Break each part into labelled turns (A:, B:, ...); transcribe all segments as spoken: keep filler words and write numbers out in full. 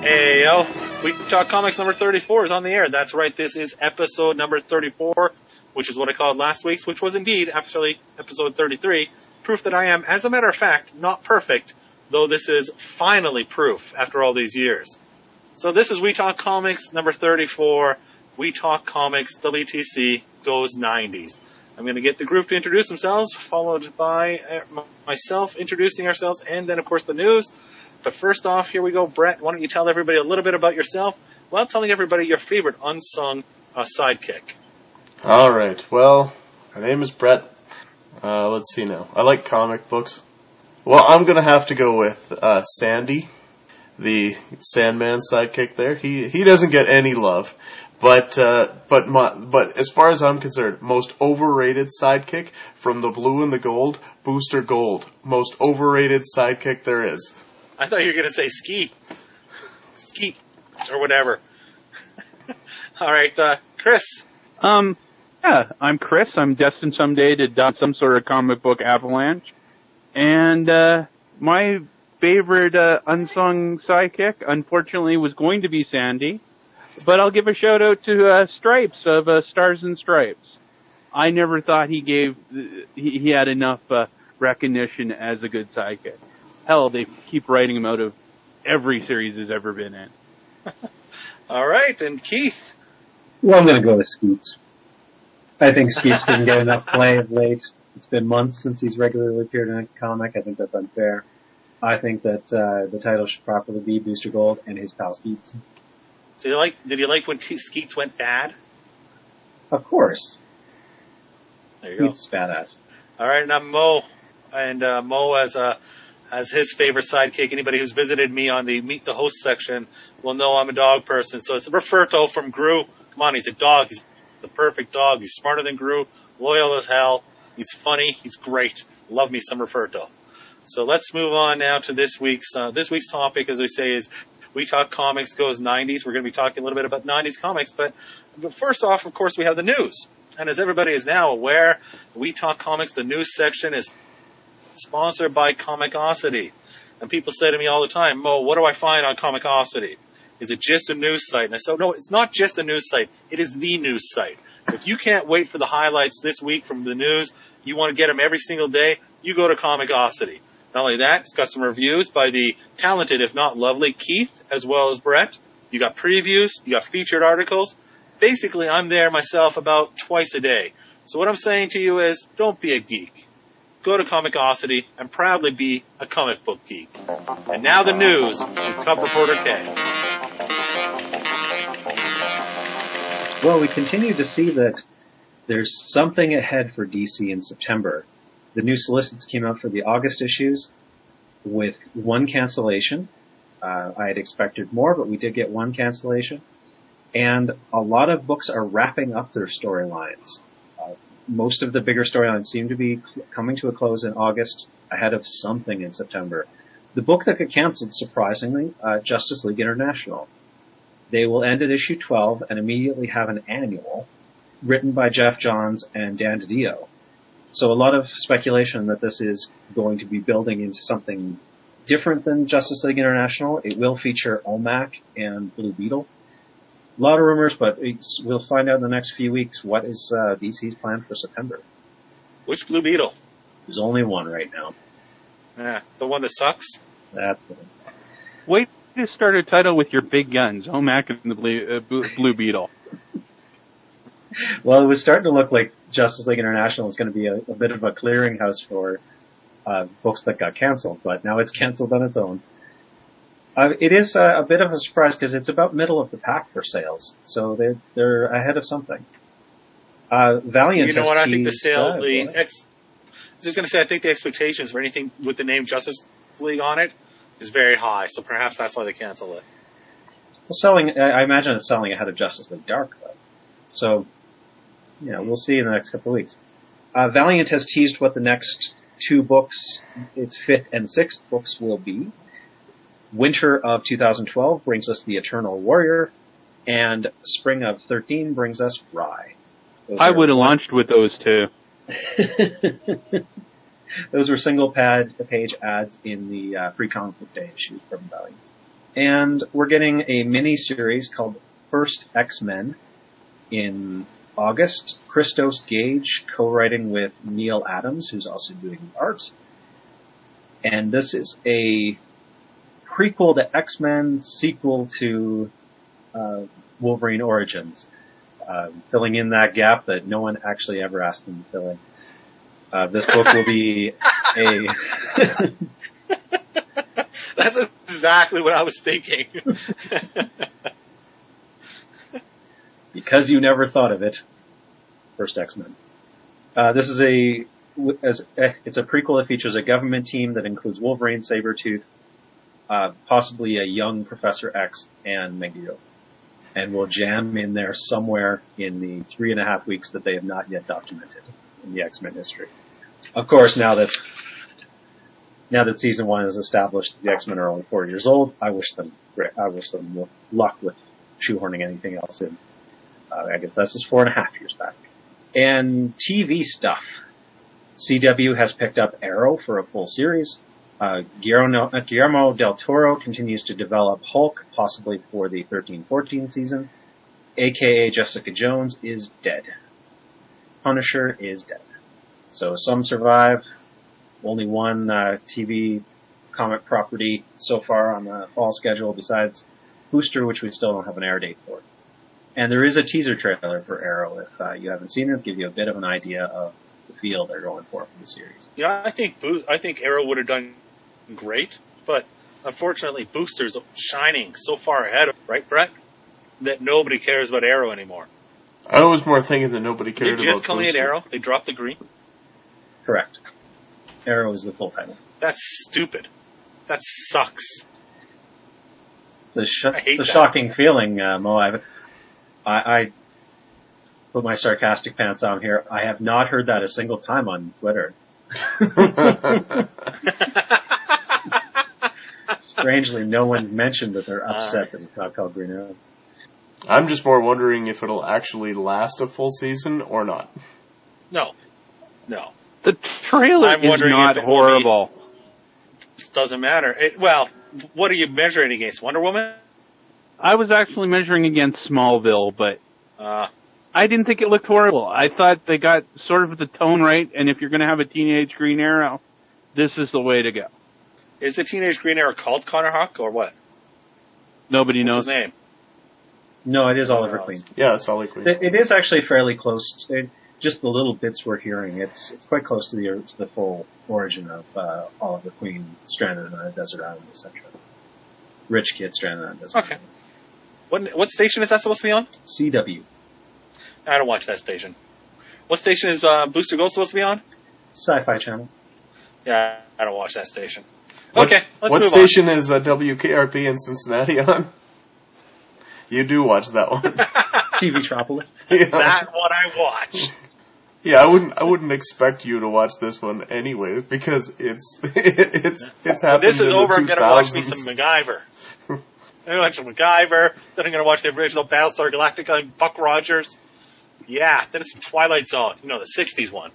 A: Hey, yo. We Talk Comics number thirty-four is on the air. That's right, this is episode number thirty-four, which is what I called last week's, which was indeed actually episode thirty-three. Proof that I am, as a matter of fact, not perfect, though this is finally proof after all these years. So this is We Talk Comics number thirty-four. We Talk Comics, W T C, goes nineties. I'm going to get the group to introduce themselves, followed by uh, myself introducing ourselves, and then, of course, the news. But first off, here we go. Brett, why don't you tell everybody a little bit about yourself while telling everybody your favorite unsung uh, sidekick.
B: All right. Well, my name is Brett. Uh, let's see now. I like comic books. Well, I'm going to have to go with uh, Sandy, the Sandman sidekick there. He he doesn't get any love. But uh, but my, but as far as I'm concerned, most overrated sidekick from the Blue and the Gold, Booster Gold. Most overrated sidekick there is.
A: I thought you were going to say Ski. Ski. Or whatever. All right, uh, Chris.
C: Um, yeah, I'm Chris. I'm destined someday to dot some sort of comic book avalanche. And uh, my favorite uh, unsung sidekick, unfortunately, was going to be Sandy. But I'll give a shout out to uh, Stripes of uh, Stars and Stripes. I never thought he gave he, he had enough uh, recognition as a good sidekick. Hell, they keep writing him out of every series he's ever been in.
A: All right, and Keith.
D: Well, I'm going to go with Skeets. I think Skeets didn't get enough play of late. It's been months since he's regularly appeared in a comic. I think that's unfair. I think that uh, the title should properly be Booster Gold and his pal Skeets.
A: Did you like? Did you like when Skeets went bad?
D: Of course.
A: There you
D: Skeets
A: go.
D: is badass.
A: All right, now Mo, and uh, Mo as a as his favorite sidekick. Anybody who's visited me on the Meet the Host section will know I'm a dog person. So it's Roberto from Gru. Come on, he's a dog. He's the perfect dog. He's smarter than Gru, loyal as hell. He's funny. He's great. Love me some Roberto. So let's move on now to this week's uh, this week's topic, as we say, is We Talk Comics goes nineties. We're going to be talking a little bit about nineties comics, but, but first off, of course, we have the news. And as everybody is now aware, We Talk Comics, the news section, is sponsored by Comicosity. And people say to me all the time, Mo, what do I find on Comicosity? Is it just a news site? And I said, no, it's not just a news site. It is the news site. If you can't wait for the highlights this week from the news, you want to get them every single day, you go to Comicosity. Not only that, it's got some reviews by the talented, if not lovely, Keith, as well as Brett. You got previews, you got featured articles. Basically, I'm there myself about twice a day. So what I'm saying to you is, don't be a geek. Go to Comicosity and proudly be a comic book geek. And now the news with Cub Reporter K.
D: Well, we continue to see that there's something ahead for D C in September. The new solicits came out for the August issues with one cancellation. Uh, I had expected more, but we did get one cancellation. And a lot of books are wrapping up their storylines. Uh, most of the bigger storylines seem to be cl- coming to a close in August, ahead of something in September. The book that got canceled, surprisingly, uh, Justice League International. They will end at issue twelve and immediately have an annual written by Jeff Johns and Dan DiDio. So a lot of speculation that this is going to be building into something different than Justice League International. It will feature O M A C and Blue Beetle. A lot of rumors, but it's, we'll find out in the next few weeks what is uh, D C's plan for September.
A: Which Blue Beetle?
D: There's only one right now.
A: Yeah, the one that sucks?
D: That's the one.
C: Wait to start a title with your big guns, O M A C and the Blue, uh, Blue Beetle.
D: Well, it was starting to look like Justice League International is going to be a, a bit of a clearinghouse for uh, books that got canceled, but now it's canceled on its own. Uh, it is uh, a bit of a surprise because it's about middle of the pack for sales, so they're they're ahead of something. Uh, Valiant.
A: You know what? I think the
D: teased,
A: sales,
D: uh,
A: the ex- I was just going to say, I think the expectations for anything with the name Justice League on it is very high, so perhaps that's why they canceled it.
D: Well, selling, I imagine it's selling ahead of Justice League Dark, though. So, you know, we'll see in the next couple of weeks. Uh, Valiant has teased what the next two books, its fifth and sixth books, will be. Winter of two thousand twelve brings us The Eternal Warrior, and Spring of thirteen brings us Rye. Those
C: I would have launched with those two.
D: Those were single pad page ads in the uh, free comic book day issue from Valiant. And we're getting a mini-series called First X-Men in August. Christos Gage co-writing with Neil Adams, who's also doing the art. And this is a prequel to X-Men, sequel to uh, Wolverine Origins, uh, filling in that gap that no one actually ever asked them to fill in. Uh, this book will be a...
A: That's exactly what I was thinking.
D: Because you never thought of it. First X-Men. Uh, this is a, as, eh, it's a prequel that features a government team that includes Wolverine, Sabretooth, uh, possibly a young Professor X, and Megiddo. And will jam in there somewhere in the three and a half weeks that they have not yet documented in the X-Men history. Of course, now that now that season one is established, the X-Men are only four years old. I wish them I wish them luck with shoehorning anything else in. Uh, I guess that's just four and a half years back. And T V stuff. C W has picked up Arrow for a full series. Uh, Guillermo, uh, Guillermo del Toro continues to develop Hulk, possibly for the thirteen fourteen season. A K A Jessica Jones is dead. Punisher is dead. So some survive. Only one uh, T V comic property so far on the fall schedule besides Booster, which we still don't have an air date for. And there is a teaser trailer for Arrow. If uh, you haven't seen it, give you a bit of an idea of the feel they're going for for the series.
A: Yeah, I think Bo- I think Arrow would have done great, but unfortunately Booster's shining so far ahead, right, Brett? That nobody cares about Arrow anymore.
B: I was more thinking that nobody cared
A: they
B: about
A: just calling it Arrow. They dropped the green.
D: Correct. Arrow is the full title.
A: That's stupid. That sucks.
D: It's a, sh-
A: I hate
D: it's a
A: that.
D: shocking feeling, uh, Mo. I've, I, I put my sarcastic pants on here. I have not heard that a single time on Twitter. Strangely, no one mentioned that they're upset that it's not called Green Arrow.
B: I'm just more wondering if it'll actually last a full season or not.
A: No. No.
C: The trailer
A: I'm
C: is
A: wondering
C: not
A: if it will
C: horrible.
A: It doesn't matter. It, well, what are you measuring against? Wonder Woman?
C: I was actually measuring against Smallville, but
A: Uh,
C: I didn't think it looked horrible. I thought they got sort of the tone right, and if you're going to have a teenage Green Arrow, this is the way to go.
A: is the Teenage Green Arrow called Connor Hawk or what?
C: Nobody
A: What's
C: knows.
A: his name?
D: No, it is Oliver
A: Oh,
D: Queen.
B: Yeah, it's Oliver Queen.
D: It, it is actually fairly close. It, just the little bits we're hearing, it's it's quite close to the to the full origin of uh, Oliver Queen stranded on a desert island, et cetera. Rich kid stranded on a desert
A: Okay.
D: island.
A: What what station is that supposed to be on?
D: C W.
A: I don't watch that station. What station is uh, Booster Gold supposed to be on?
D: Sci-Fi Channel.
A: Yeah, I don't watch that station.
B: What,
A: Okay, let's
B: what
A: move
B: station is uh, W K R P in Cincinnati on? You do watch that one.
D: T V Tropolis.
B: Yeah.
A: on. That's what I watch.
B: Yeah, I wouldn't. I wouldn't expect you to watch this one anyways because it's it's it's happened.
A: This is
B: in
A: over.
B: The
A: I'm going to watch me
B: two thousands.
A: some MacGyver. I'm going to watch some MacGyver. Then I'm going to watch the original Battlestar Galactica and Buck Rogers. Yeah, then it's Twilight Zone. You know, the sixties one.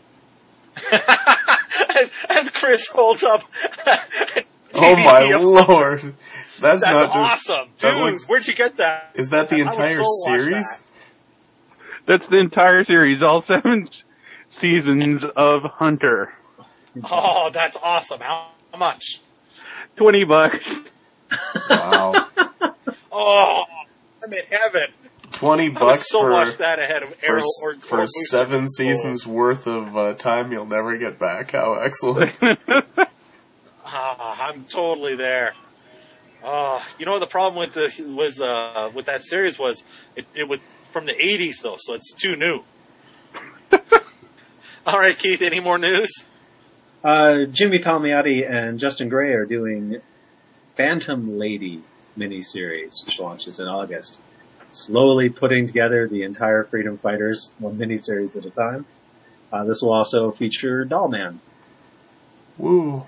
A: as, as Chris holds up.
B: Oh my lord, that's,
A: That's
B: not
A: awesome,
B: that
A: dude.
B: looks-
A: Where'd you get that?
B: Is that the
A: I would
B: entire
A: so watch
B: series?
A: that.
C: That's the entire series, all seven seasons of Hunter.
A: Oh, that's awesome. How, how much?
C: Twenty bucks.
B: Wow,
A: Oh, I'm in heaven.
B: twenty
A: I would
B: bucks
A: so
B: for
A: watch that ahead of
B: for,
A: Arrow or
B: for
A: or Booster.
B: seven seasons worth of uh, time you'll never get back. How excellent!
A: Ah, I'm totally there. Oh, you know the problem with the was uh, with that series was it, it was from the eighties though, so it's too new. All right, Keith. Any more news?
D: Uh, Jimmy Palmiotti and Justin Gray are doing Phantom Lady miniseries, which launches in August. Slowly putting together the entire Freedom Fighters, one miniseries at a time. Uh, this will also feature Dollman.
B: Woo!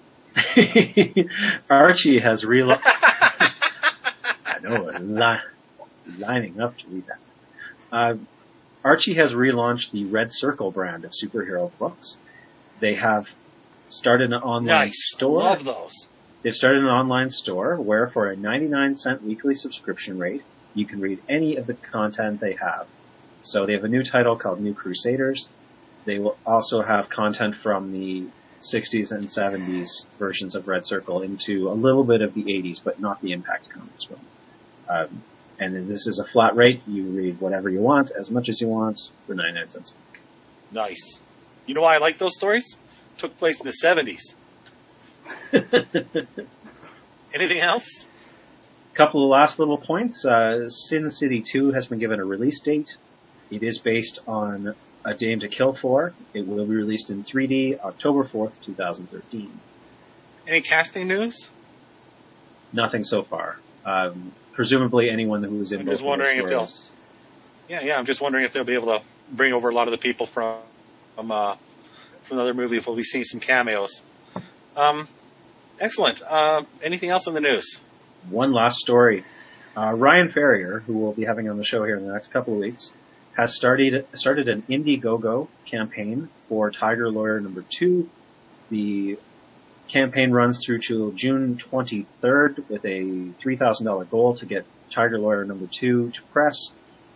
D: Archie has real. I know, li- lining up to read that. Uh, Archie has relaunched the Red Circle brand of superhero books. They have started an online
A: Nice.
D: store.
A: Love those.
D: They've started an online store where for a ninety-nine cent weekly subscription rate, you can read any of the content they have. So they have a new title called New Crusaders. They will also have content from the sixties and seventies versions of Red Circle into a little bit of the eighties, but not the Impact Comics film. Um, and this is a flat rate. You read whatever you want, as much as you want, for ninety-nine cents a week.
A: Nice. You know why I like those stories? Took place in the seventies. Anything else?
D: Couple of last little points. Uh, Sin City two has been given a release date. It is based on A Dame to Kill For. It will be released in three D October fourth, twenty thirteen.
A: Any casting news?
D: Nothing so far. Um, presumably anyone who was in
A: I'm
D: both
A: just wondering if they'll.
D: stories.
A: Yeah, yeah. I'm just wondering if they'll be able to bring over a lot of the people from from uh, from another movie. If we'll be seeing some cameos. Um, excellent. Uh, anything else in the news?
D: One last story. Uh, Ryan Ferrier, who we'll be having on the show here in the next couple of weeks, has started started an Indiegogo campaign for Tiger Lawyer number two. The campaign runs through to June twenty-third with a three thousand dollars goal to get Tiger Lawyer number two to press.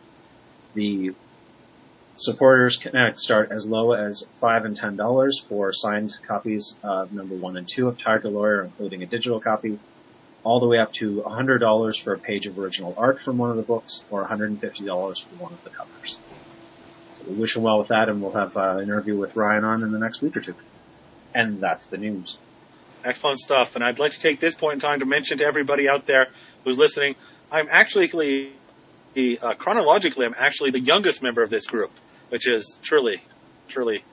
D: The supporters can start as low as five and ten dollars for signed copies of number one and two of Tiger Lawyer, including a digital copy, all the way up to one hundred dollars for a page of original art from one of the books, or one hundred fifty dollars for one of the covers. So we wish him well with that, and we'll have uh, an interview with Ryan on in the next week or two. And that's the news.
A: Excellent stuff. And I'd like to take this point in time to mention to everybody out there who's listening, I'm actually, uh, chronologically, I'm actually the youngest member of this group, which is truly, truly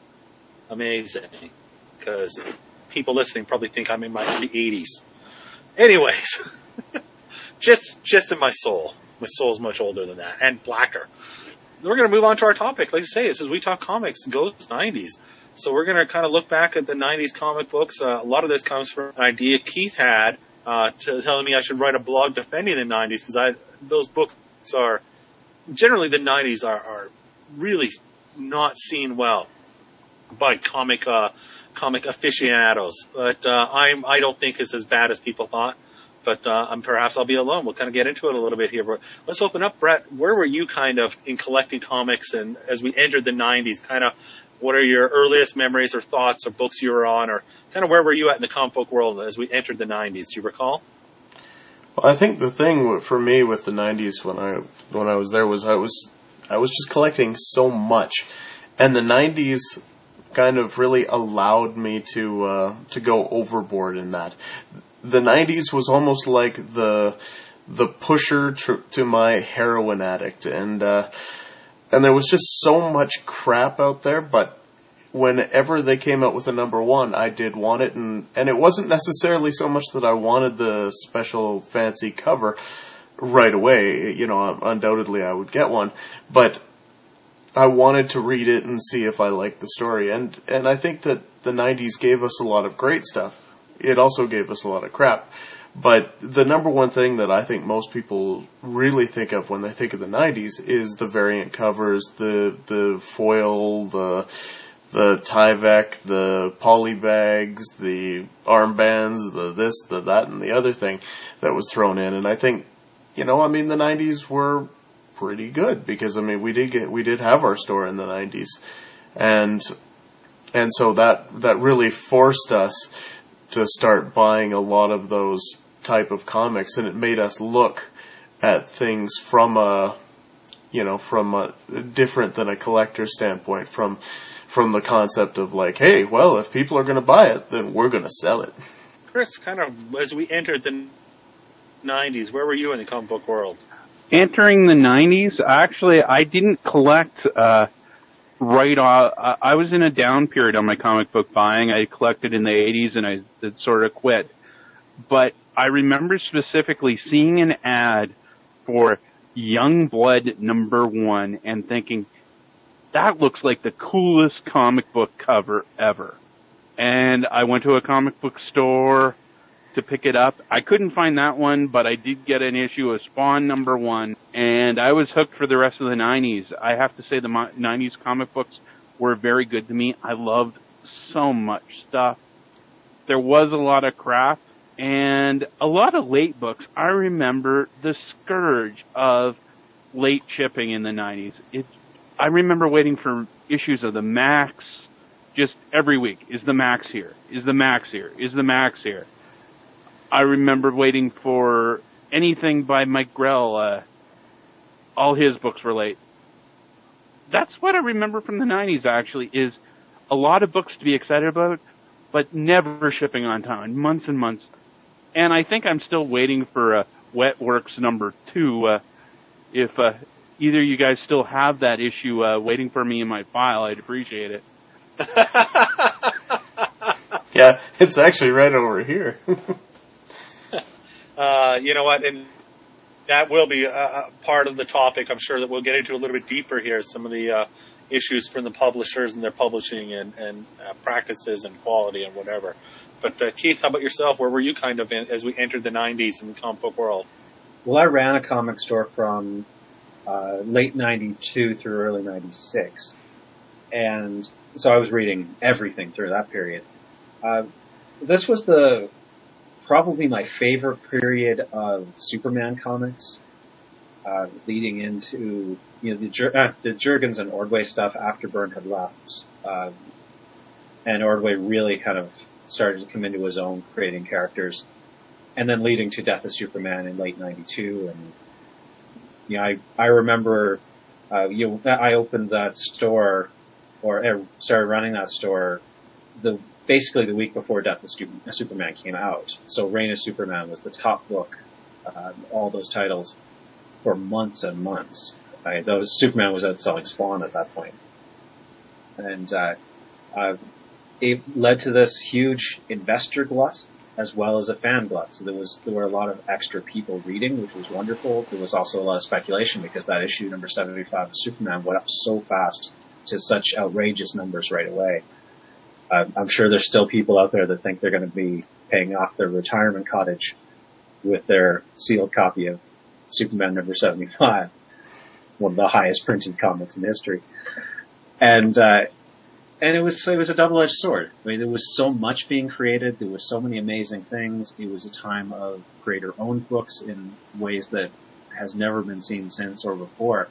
A: amazing, because people listening probably think I'm in my eighties. Anyways, just just in my soul. My soul's much older than that, and blacker. We're going to move on to our topic. Like I say, this is We Talk Comics, goes nineties. So we're going to kind of look back at the nineties comic books. Uh, a lot of this comes from an idea Keith had, uh, to telling me I should write a blog defending the nineties, because I those books are, generally the nineties are, are really not seen well by comic uh comic aficionados, but uh, I'm I don't think it's as bad as people thought. But uh, I'm perhaps I'll be alone. We'll kind of get into it a little bit here. But let's open up, Brett. Where were you kind of in collecting comics, and as we entered the nineties, kind of what are your earliest memories or thoughts or books you were on, or kind of where were you at in the comic book world as we entered the nineties? Do you recall?
B: Well, I think the thing for me with the nineties when I when I was there was I was I was just collecting so much, and the nineties kind of really allowed me to uh, to go overboard in that. The nineties was almost like the the pusher to, to my heroin addict, and uh, and there was just so much crap out there. But whenever they came out with a number one, I did want it, and and it wasn't necessarily so much that I wanted the special fancy cover right away. You know, undoubtedly I would get one, but I wanted to read it and see if I liked the story. And, and I think that the nineties gave us a lot of great stuff. It also gave us a lot of crap. But the number one thing that I think most people really think of when they think of the nineties is the variant covers, the the foil, the the Tyvek, the polybags, the armbands, the this, the that, and the other thing that was thrown in. And I think, you know, I mean, the nineties were pretty good, because I mean we did get we did have our store in the nineties, and and so that that really forced us to start buying a lot of those type of comics, and it made us look at things from a you know from a different than a collector standpoint, from from the concept of like, hey, well, if people are going to buy it, then we're going to sell it.
A: Chris, kind of as we entered the nineties, where were you in the comic book world?
C: Entering the nineties, actually, I didn't collect uh, right off. I was in a down period on my comic book buying. I collected in the eighties, and I sort of quit. But I remember specifically seeing an ad for Youngblood number one and thinking, that looks like the coolest comic book cover ever. And I went to a comic book store to pick it up. I couldn't find that one, but I did get an issue of Spawn number one, and I was hooked for the rest of the nineties. I have to say the nineties comic books were very good to me. I loved so much stuff. There was a lot of crap, And a lot of late books, I remember the scourge of late shipping in the nineties. It, I remember waiting for issues of the Max just every week. Is the Max here? Is the Max here? Is the Max here? I remember waiting for anything by Mike Grell. Uh, all his books were late. That's what I remember from the nineties, actually, is a lot of books to be excited about, but never shipping on time, months and months. And I think I'm still waiting for uh, Wet Works number two. Uh, if uh, either you guys still have that issue uh, waiting for me in my file, I'd appreciate it.
B: Yeah, it's actually right over here.
A: uh, you know what? And that will be a, a part of the topic. I'm sure that we'll get into a little bit deeper here. Some of the uh, issues from the publishers and their publishing and, and uh, practices and quality and whatever. But uh, Keith, how about yourself? Where were you kind of in, as we entered the nineties in the comic book world?
D: Well, I ran a comic store from uh, late ninety-two through early ninety-six. And so I was reading everything through that period. Uh, this was the probably my favorite period of Superman comics, uh, leading into you know the, uh, the Jurgens and Ordway stuff after Byrne had left, uh, and Ordway really kind of started to come into his own creating characters, and then leading to Death of Superman in late ninety-two. And you know, I I remember uh, you know, I opened that store. Or uh, started running that store the basically the week before Death of Superman came out. So Reign of Superman was the top book, uh, all those titles, for months and months. I, those Superman was outselling Spawn at that point. And uh, uh, it led to this huge investor glut as well as a fan glut. So there was there were a lot of extra people reading, which was wonderful. There was also a lot of speculation because that issue number seventy-five of Superman went up so fast to such outrageous numbers right away. Uh, I'm sure there's still people out there that think they're going to be paying off their retirement cottage with their sealed copy of Superman number seventy-five, one of the highest printed comics in history. And uh, and it was it was a double-edged sword. I mean, there was so much being created. There were so many amazing things. It was a time of creator-owned books in ways that has never been seen since or before.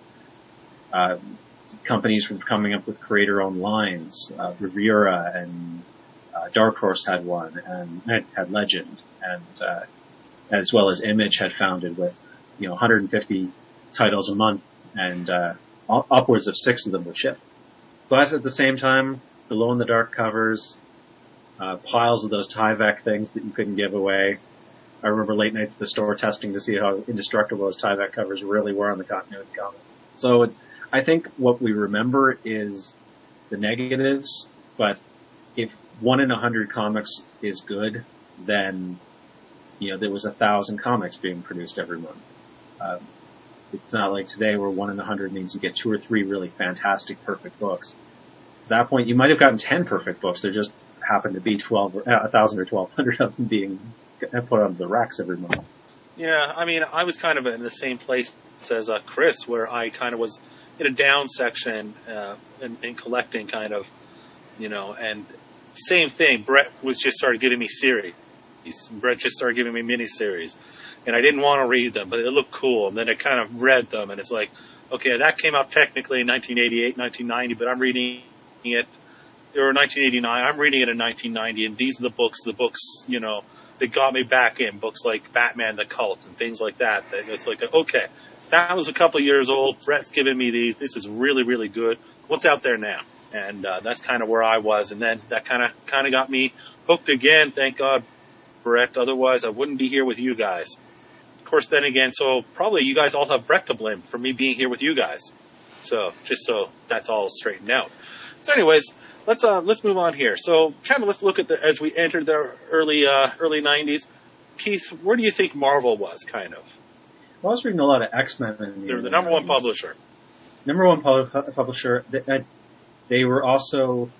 D: Uh, Companies were coming up with creator-owned lines. Uh, Revera and uh, Dark Horse had one, and had Legend, and uh, as well as Image had founded with you know one hundred fifty titles a month, and uh, upwards of six of them would ship. But at the same time, glow in the dark covers, uh, piles of those Tyvek things that you couldn't give away. I remember late nights at the store testing to see how indestructible those Tyvek covers really were on the continuity comics. So it's I think what we remember is the negatives, but if one in a hundred comics is good, then, you know, there was a thousand comics being produced every month. Uh, it's not like today where one in a hundred means you get two or three really fantastic, perfect books. At that point, you might have gotten ten perfect books. There just happened to be twelve, or, uh, a thousand or twelve hundred of them being put on the racks every month.
A: Yeah, I mean, I was kind of in the same place as uh, Chris, where I kind of was in a down section uh, in, in collecting, kind of, you know, and same thing. Brett was just started giving me series. Brett just started giving me miniseries, and I didn't want to read them, but it looked cool. And then I kind of read them, and it's like, okay, that came out technically in nineteen eighty-eight, nineteen ninety, but I'm reading it, or nineteen eighty-nine. I'm reading it in nineteen ninety, and these are the books, the books, you know, that got me back in. Books like Batman the Cult and things like that. That it's like, okay. That was a couple of years old. Brett's giving me these. This is really, really good. What's out there now? And uh, that's kind of where I was. And then that kind of kind of got me hooked again. Thank God, Brett. Otherwise, I wouldn't be here with you guys. Of course, then again, so probably you guys all have Brett to blame for me being here with you guys. So just so that's all straightened out. So, anyways, let's uh, let's move on here. So, kind of let's look at the as we entered the early uh, early nineties. Keith, where do you think Marvel was? Kind of.
D: Well, I was reading a lot of X-Men. In the
A: They're the number one publisher.
D: Number one pub- publisher. They, they were also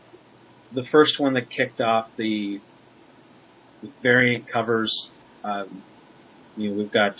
D: the first one that kicked off the, the variant covers. Um, you know, we've got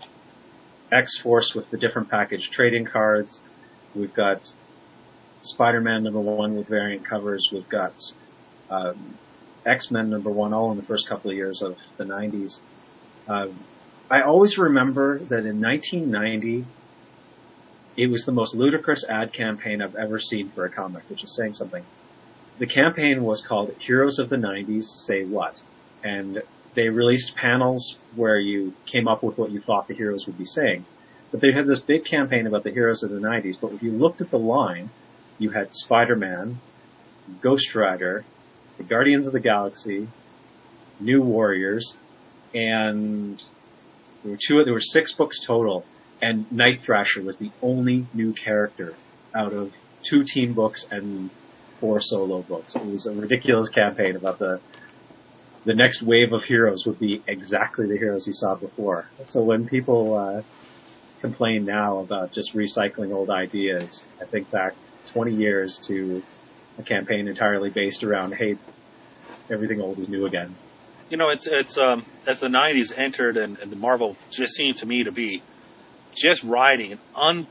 D: X-Force with the different package trading cards. We've got Spider-Man number one with variant covers. We've got um, X-Men number one, all in the first couple of years of the nineties. Uh, I always remember that in nineteen ninety, it was the most ludicrous ad campaign I've ever seen for a comic, which is saying something. The campaign was called Heroes of the nineties Say What? And they released panels where you came up with what you thought the heroes would be saying. But they had this big campaign about the heroes of the nineties, but if you looked at the line, you had Spider-Man, Ghost Rider, the Guardians of the Galaxy, New Warriors, and there were two, there were six books total, and Night Thrasher was the only new character out of two team books and four solo books. It was a ridiculous campaign about the the next wave of heroes would be exactly the heroes you saw before. So when people uh, complain now about just recycling old ideas, I think back twenty years to a campaign entirely based around, hey, everything old is new again.
A: You know, it's it's um, as the nineties entered, and, and the Marvel just seemed to me to be just riding an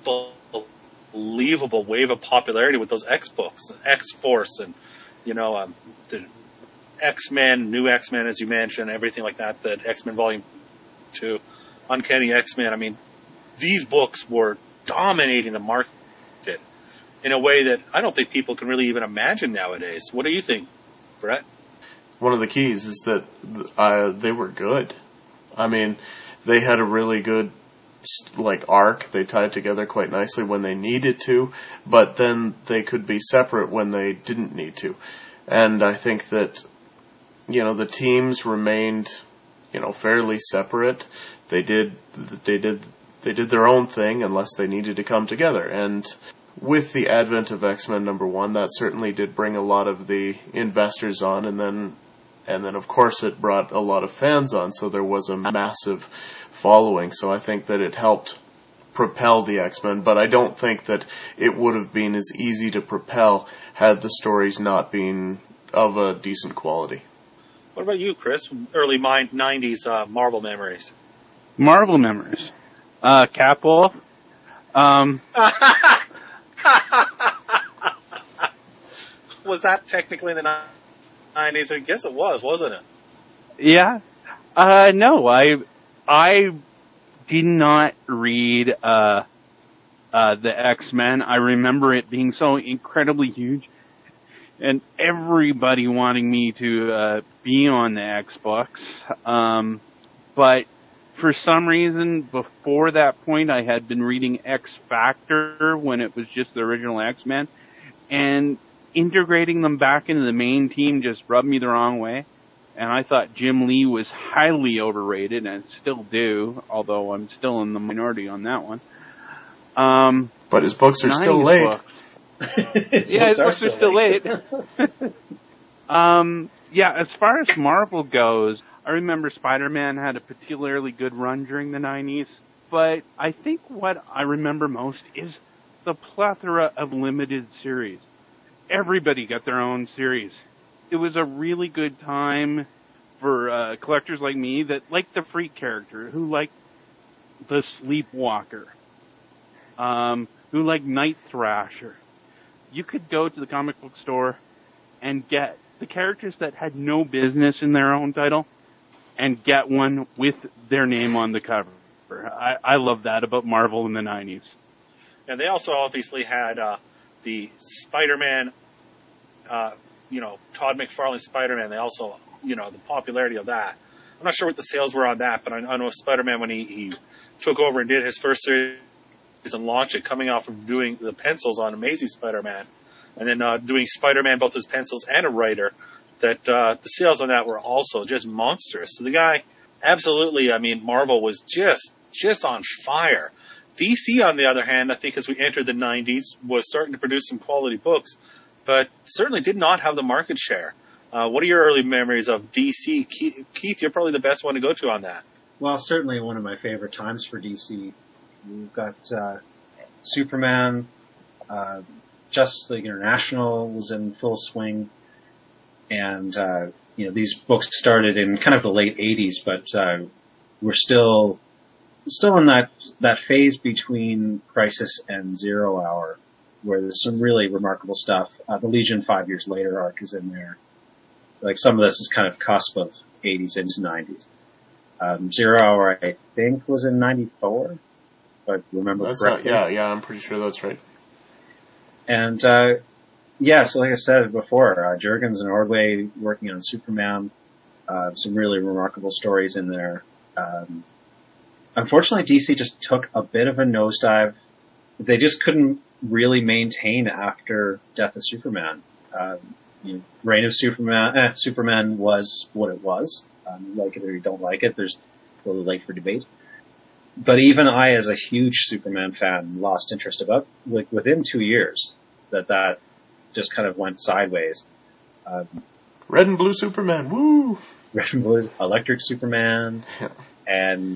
A: unbelievable wave of popularity with those X books, X-Force, and you know, um, the X-Men, New X-Men, as you mentioned, everything like that. That X-Men Volume Two, Uncanny X-Men. I mean, these books were dominating the market in a way that I don't think people can really even imagine nowadays. What do you think, Brett?
B: One of the keys is that uh, they were good. I mean, they had a really good like arc. They tied together quite nicely when they needed to, but then they could be separate when they didn't need to. And I think that, you know, the teams remained, you know, fairly separate. They did, they did, they did their own thing unless they needed to come together. And with the advent of X-Men number one, that certainly did bring a lot of the investors on, and then, and then of course it brought a lot of fans on, so there was a massive following. So I think that it helped propel the X-Men, but I don't think that it would have been as easy to propel had the stories not been of a decent quality.
A: What about you, Chris? Early nineties uh, Marvel memories.
C: Marvel memories. Uh, Cap-Wolf. Um...
A: Was that technically in the nineties? I guess it was, wasn't it?
C: Yeah. Uh, no, I, I did not read, uh, uh, the X-Men. I remember it being so incredibly huge and everybody wanting me to, uh, be on the X-Books. Um, but for some reason, before that point, I had been reading X-Factor when it was just the original X-Men, and integrating them back into the main team just rubbed me the wrong way. And I thought Jim Lee was highly overrated, and still do, although I'm still in the minority on that one. Um,
B: but his books are still late.
C: Books. Yeah, his books are still late. um, yeah, as far as Marvel goes, I remember Spider-Man had a particularly good run during the nineties, but I think what I remember most is the plethora of limited series. Everybody got their own series. It was a really good time for uh, collectors like me that liked the Freak character, who liked the Sleepwalker, um, who liked Night Thrasher. You could go to the comic book store and get the characters that had no business in their own title and get one with their name on the cover. I, I love that about Marvel in the nineties.
A: And they also obviously had uh, the Spider-Man, uh, you know, Todd McFarlane Spider-Man. They also, you know, the popularity of that. I'm not sure what the sales were on that, but I, I know Spider-Man, when he, he took over and did his first series and launched it, coming off of doing the pencils on Amazing Spider-Man, and then uh, doing Spider-Man, both his pencils and a writer, that uh, the sales on that were also just monstrous. So the guy, absolutely, I mean, Marvel was just just on fire. D C, on the other hand, I think as we entered the nineties, was starting to produce some quality books, but certainly did not have the market share. Uh, what are your early memories of D C? Keith, you're probably the best one to go to on that.
D: Well, certainly one of my favorite times for D C. We've got uh, Superman, uh, Justice League International was in full swing, and uh, you know, these books started in kind of the late eighties, but uh, we're still still in that that phase between Crisis and Zero Hour, where there's some really remarkable stuff. Uh, the Legion five years later arc is in there. like some of this is kind of cusp of eighties into nineties. Um, Zero Hour, I think, was in ninety-four, if I remember
B: that's
D: correctly.
B: Not, yeah, yeah, I'm pretty sure that's right.
D: And, uh, yeah, so like I said before, uh, Jurgens and Ordway working on Superman, uh, some really remarkable stories in there. Um, unfortunately, D C just took a bit of a nosedive. They just couldn't really maintain after Death of Superman. Um, you know, Reign of Superman, eh, Superman was what it was. Um, you like it or you don't like it. There's a little late for debate. But even I, as a huge Superman fan, lost interest about, like, within two years that that just kind of went sideways. Um,
B: Red and Blue Superman, woo!
D: Red and Blue, Electric Superman,
B: Yeah.
D: and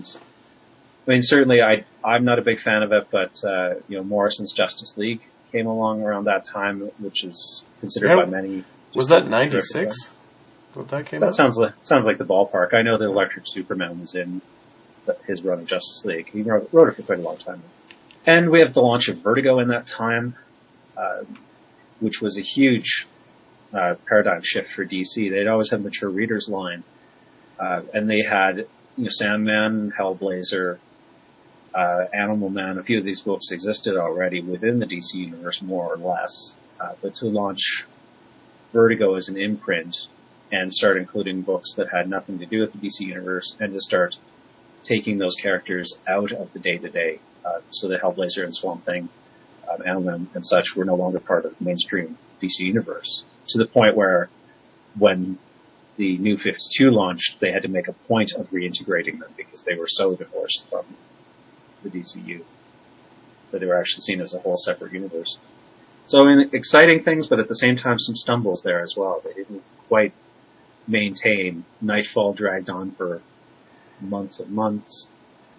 D: I mean, certainly I, I'm not a big fan of it, but, uh, you know, Morrison's Justice League came along around that time, which is considered
B: Yeah.
D: by many.
B: Was that ninety-six? What that came
D: That
B: out?
D: sounds like, sounds like the ballpark. I know that Electric Superman was in the, his run of Justice League. He wrote, wrote it for quite a long time. And we have the launch of Vertigo in that time, uh, which was a huge uh, paradigm shift for D C. They'd always had mature readers line, uh, and they had, you know, Sandman, Hellblazer, uh, Animal Man. A few of these books existed already within the D C universe, more or less. Uh, but to launch Vertigo as an imprint and start including books that had nothing to do with the D C universe, and to start taking those characters out of the day-to-day, uh, so that Hellblazer and Swamp Thing, um, Animal Man and such were no longer part of the mainstream D C universe, to the point where when the New fifty-two launched, they had to make a point of reintegrating them because they were so divorced from the D C U that they were actually seen as a whole separate universe. So, I mean, exciting things, but at the same time some stumbles there as well. They didn't quite maintain. Nightfall dragged on for months and months.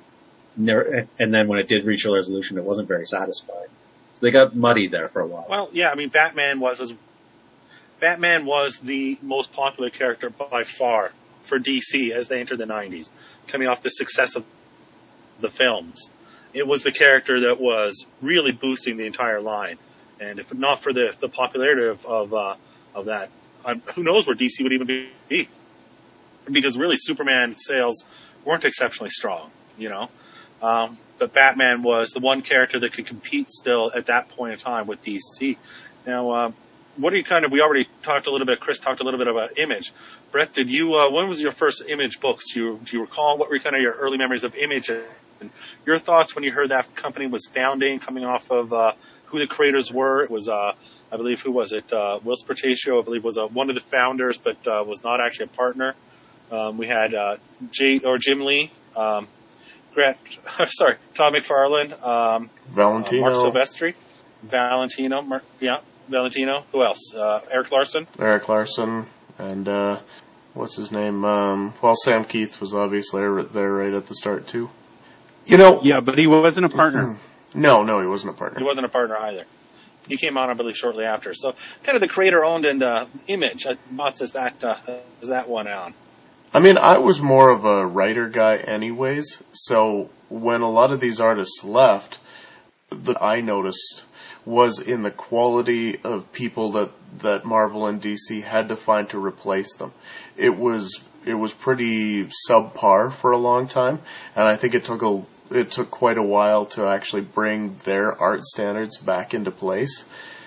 D: Never, and then when it did reach a resolution, it wasn't very satisfying. So they got muddied there for a while.
A: Well, yeah, I mean, Batman was as, Batman was the most popular character by far for D C as they entered the nineties, coming off the success of the films. It was the character that was really boosting the entire line, and if not for the the popularity of of, uh, of that, um, who knows where D C would even be? Because really, Superman sales weren't exceptionally strong, you know. Um, but Batman was the one character that could compete still at that point in time with D C. Now, uh, what are you kind of, we already talked a little bit, Chris talked a little bit about Image. Brett, did you, uh, when was your first Image books? Do you, do you recall what were kind of your early memories of Image? And your thoughts when you heard that company was founding, coming off of uh, who the creators were? It was, uh, I believe, who was it? Uh, Will Spertatio, I believe, was uh, one of the founders, but uh, was not actually a partner. Um, we had uh, J or Jim Lee, um, Grant, sorry, Todd McFarlane, um,
B: Valentino,
A: uh, Mark Silvestri, Valentino, Mar- yeah, Valentino. Who else? Uh, Eric Larson.
B: Eric Larson, and uh, what's his name? Um, well, Sam Keith was obviously there right at the start too. You know,
C: Yeah, but he wasn't a partner.
B: no, no, he wasn't a partner.
A: He wasn't a partner either. He came on, I believe, shortly after. So, kind of the creator owned and uh, Image. Uh, Mott says that uh, is that one on.
B: I mean, I was more of a writer guy anyways, so when a lot of these artists left, that I noticed was in the quality of people that, that Marvel and D C had to find to replace them. It was, it was pretty subpar for a long time, and I think it took a, it took quite a while to actually bring their art standards back into place.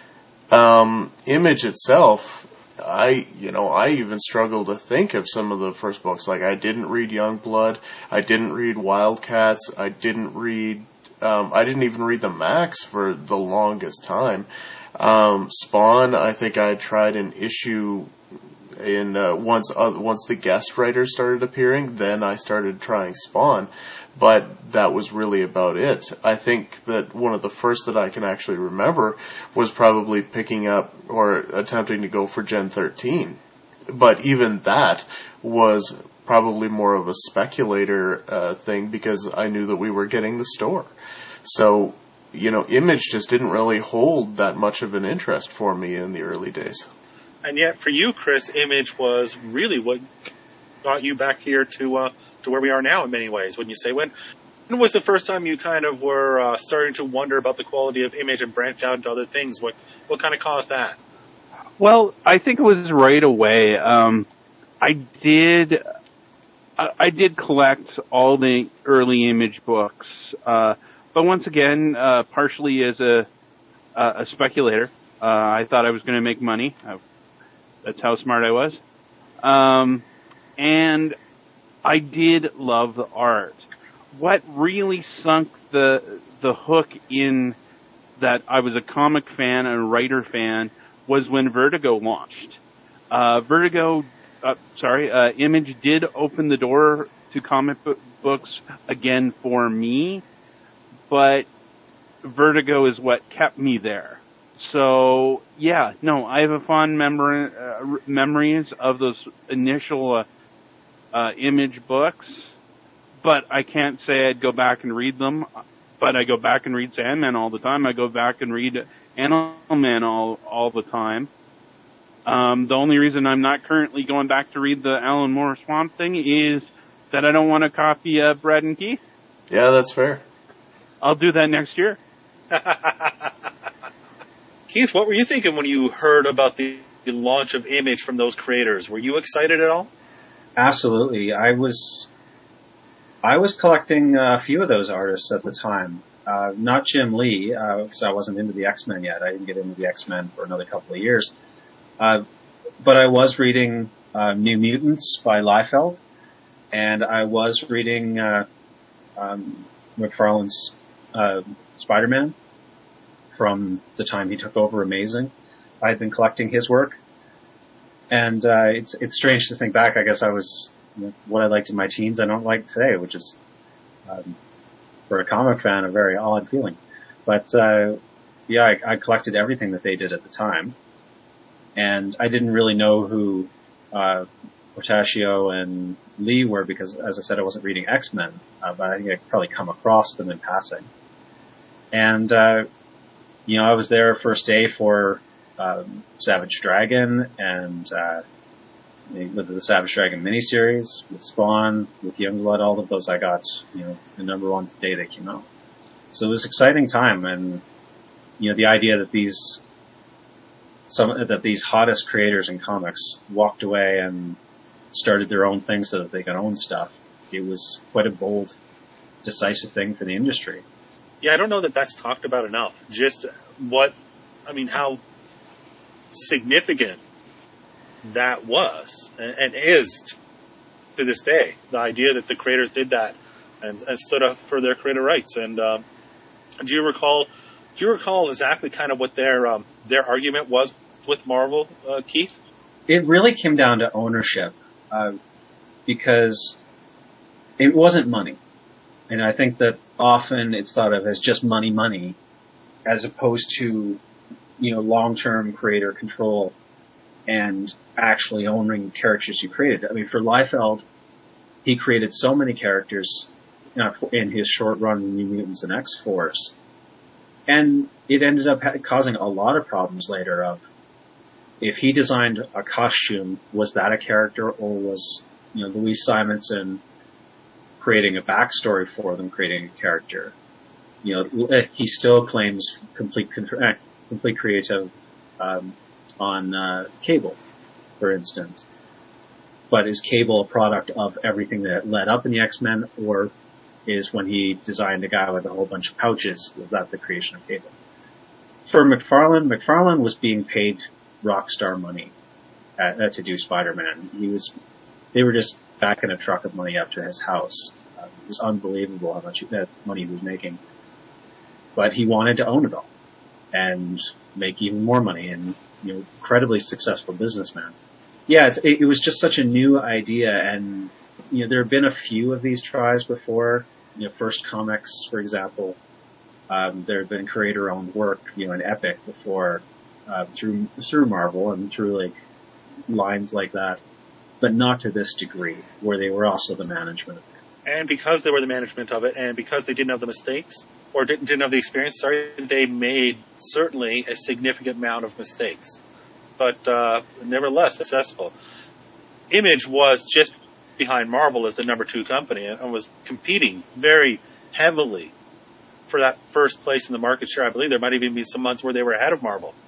B: Um, Image itself, I, you know, I even struggle to think of some of the first books. Like, I didn't read Youngblood. I didn't read Wildcats. I didn't read, um, I didn't even read the Max for the longest time. Um, Spawn, I think I tried an issue in, uh, once, uh, once the guest writers started appearing, then I started trying Spawn. But that was really about it. I think that one of the first that I can actually remember was probably picking up or attempting to go for Gen thirteen. But even that was probably more of a speculator uh, thing because I knew that we were getting the store. So, you know, Image just didn't really hold that much of an interest for me in the early days.
A: And yet, for you, Chris, Image was really what got you back here to uh, to where we are now in many ways. Wouldn't you say? When, when was the first time you kind of were uh, starting to wonder about the quality of Image and branch out into other things? What what kind of caused that?
C: Well, I think it was right away. Um, I did, I, I did collect all the early Image books, uh, but once again, uh, partially as a, a speculator. Uh, I thought I was going to make money. I, that's how smart I was. Um, and I did love the art. What really sunk the the hook in that I was a comic fan and a writer fan was when Vertigo launched. Uh, Vertigo, uh, sorry, uh, Image did open the door to comic book books again for me, but Vertigo is what kept me there. So, yeah, no, I have a fond memory, uh, memories of those initial uh, uh, Image books, but I can't say I'd go back and read them. But I go back and read Sandman all the time. I go back and read Animal Man all all the time. Um, the only reason I'm not currently going back to read the Alan Moore Swamp Thing is that I don't want to copy uh, Brad and Keith.
B: Yeah, that's fair.
C: I'll do that next year.
A: Keith, what were you thinking when you heard about the, the launch of Image from those creators? Were you excited at all?
D: Absolutely. I was I was collecting a few of those artists at the time. Uh, not Jim Lee, because uh, I wasn't into the X-Men yet. I didn't get into the X-Men for another couple of years. Uh, but I was reading uh, New Mutants by Liefeld, and I was reading uh, um, McFarlane's uh, Spider-Man from the time he took over Amazing. I had been collecting his work, and uh, it's it's strange to think back. I guess I was you know, what I liked in my teens, I don't like today, which is um, for a comic fan a very odd feeling. But uh, yeah, I, I collected everything that they did at the time, and I didn't really know who uh, Portacio and Lee were because, as I said, I wasn't reading X-Men, uh, but I think I'd probably come across them in passing. And uh, you know, I was there first day for um, Savage Dragon and uh, with the Savage Dragon miniseries, with Spawn, with Youngblood, all of those I got, you know, the number one the day they came out. So it was an exciting time, and you know, the idea that these some that these hottest creators in comics walked away and started their own thing so that they could own stuff. It was quite a bold, decisive thing for the industry.
A: Yeah, I don't know that that's talked about enough. Just what, I mean, how significant that was and, and is to this day. The idea that the creators did that and, and stood up for their creator rights. And um, do you recall? Do you recall exactly kind of what their um, their argument was with Marvel, uh, Keith?
D: It really came down to ownership, uh, because it wasn't money, and I think that often it's thought of as just money, money, as opposed to you know long-term creator control and actually owning characters you created. I mean, for Liefeld, he created so many characters you know, in his short run in New Mutants and X-Force, and it ended up ha- causing a lot of problems later of if he designed a costume, was that a character, or was you know Louise Simonson creating a backstory for them, creating a character? You know, he still claims complete uh, complete creative um, on uh, Cable, for instance. But is Cable a product of everything that led up in the X-Men, or is when he designed a guy with a whole bunch of pouches, was that the creation of Cable? For McFarlane, McFarlane was being paid rock star money uh, uh, to do Spider-Man. He was, they were just backing a truck of money up to his house. Uh, it was unbelievable how much uh, money he was making. But he wanted to own it all and make even more money, and you know, incredibly successful businessman. Yeah, it's, it, it was just such a new idea, and you know, there have been a few of these tries before. You know, First Comics, for example, um, there had been creator-owned work, you know, in Epic before, uh, through through Marvel and through like lines like that, but not to this degree, where they were also the management of it.
A: And because they were the management of it, and because they didn't have the mistakes, or didn't, didn't have the experience, sorry, they made certainly a significant amount of mistakes. But uh, nevertheless, successful. Image was just behind Marvel as the number two company and was competing very heavily for that first place in the market share. I believe there might even be some months where they were ahead of Marvel.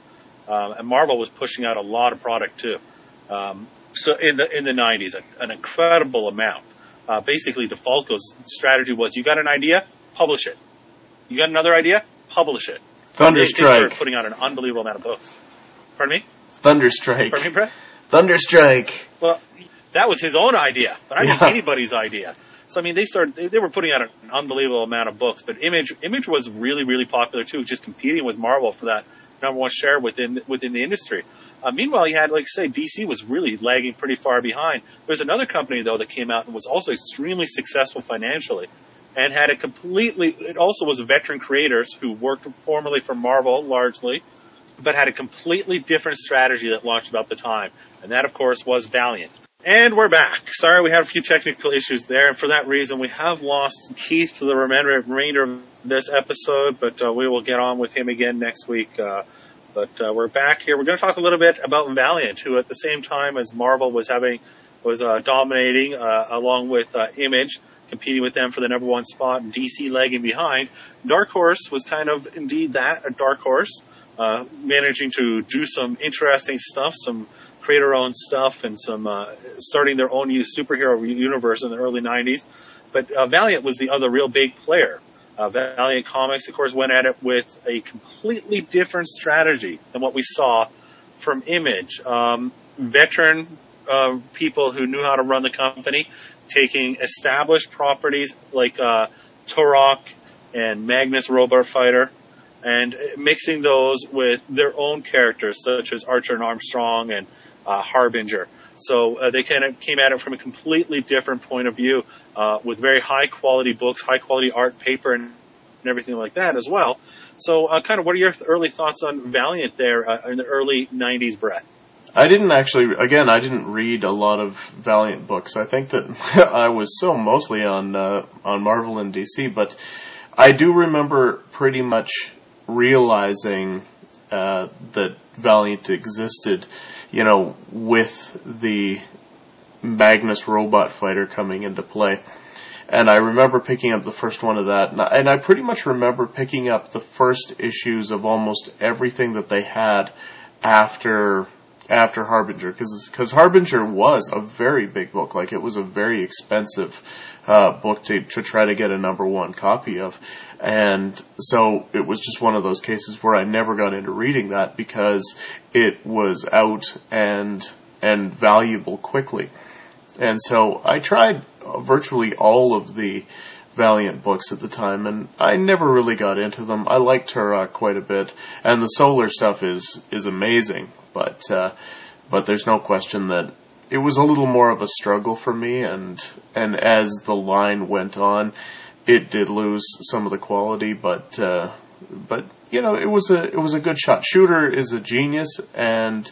A: Um, and Marvel was pushing out a lot of product too. Um, so in the in the nineties, an incredible amount. Uh, basically, DeFalco's strategy was: you got an idea, publish it. You got another idea, publish it.
B: Thunderstrike.
A: They, they started putting out an unbelievable amount of books. Pardon me?
B: Thunderstrike.
A: Pardon me, Brett?
B: Thunderstrike.
A: Well, that was his own idea, but I
B: yeah.
A: think anybody's idea. So I mean, they started. They, they were putting out an unbelievable amount of books, but Image Image was really, really popular too, just competing with Marvel for that number one share within within the industry. Uh, meanwhile, you had, like I say, D C was really lagging pretty far behind. There's another company though that came out and was also extremely successful financially, and had a completely. It also was veteran creators who worked formerly for Marvel largely, but had a completely different strategy that launched about the time, and that, of course, was Valiant. And we're back. Sorry, we had a few technical issues there, and for that reason, we have lost Keith for the remainder, remainder of this episode, but uh, we will get on with him again next week. Uh, but uh, we're back here. We're going to talk a little bit about Valiant, who at the same time as Marvel was having was uh, dominating, uh, along with uh, Image, competing with them for the number one spot, and D C lagging behind. Dark Horse was kind of indeed that, a dark horse, uh, managing to do some interesting stuff, some create our own stuff, and some uh, starting their own superhero universe in the early nineties. But uh, Valiant was the other real big player. Uh, Valiant Comics, of course, went at it with a completely different strategy than what we saw from Image. Um, veteran uh, people who knew how to run the company, taking established properties like uh, Turok and Magnus Robot Fighter, and mixing those with their own characters, such as Archer and Armstrong and Uh, Harbinger. So uh, they kind of came at it from a completely different point of view, uh, with very high quality books, high quality art, paper, and, and everything like that as well. So, uh, kind of, what are your early thoughts on Valiant there uh, in the early nineties, Brett?
B: I didn't actually, again, I didn't read a lot of Valiant books. I think that I was so mostly on uh, on Marvel and D C, but I do remember pretty much realizing uh, that Valiant existed, you know, with the Magnus Robot Fighter coming into play. And I remember picking up the first one of that, and I, and I pretty much remember picking up the first issues of almost everything that they had after after Harbinger, because because Harbinger was a very big book. Like, it was a very expensive uh, book to, to try to get a number one copy of. And so it was just one of those cases where I never got into reading that because it was out and and valuable quickly. And so I tried virtually all of the Valiant books at the time, and I never really got into them. I liked Turok quite a bit, and the Solar stuff is is amazing, but uh, but there's no question that it was a little more of a struggle for me, and and as the line went on, it did lose some of the quality, but uh, but you know, it was a it was a good shot. Shooter is a genius, and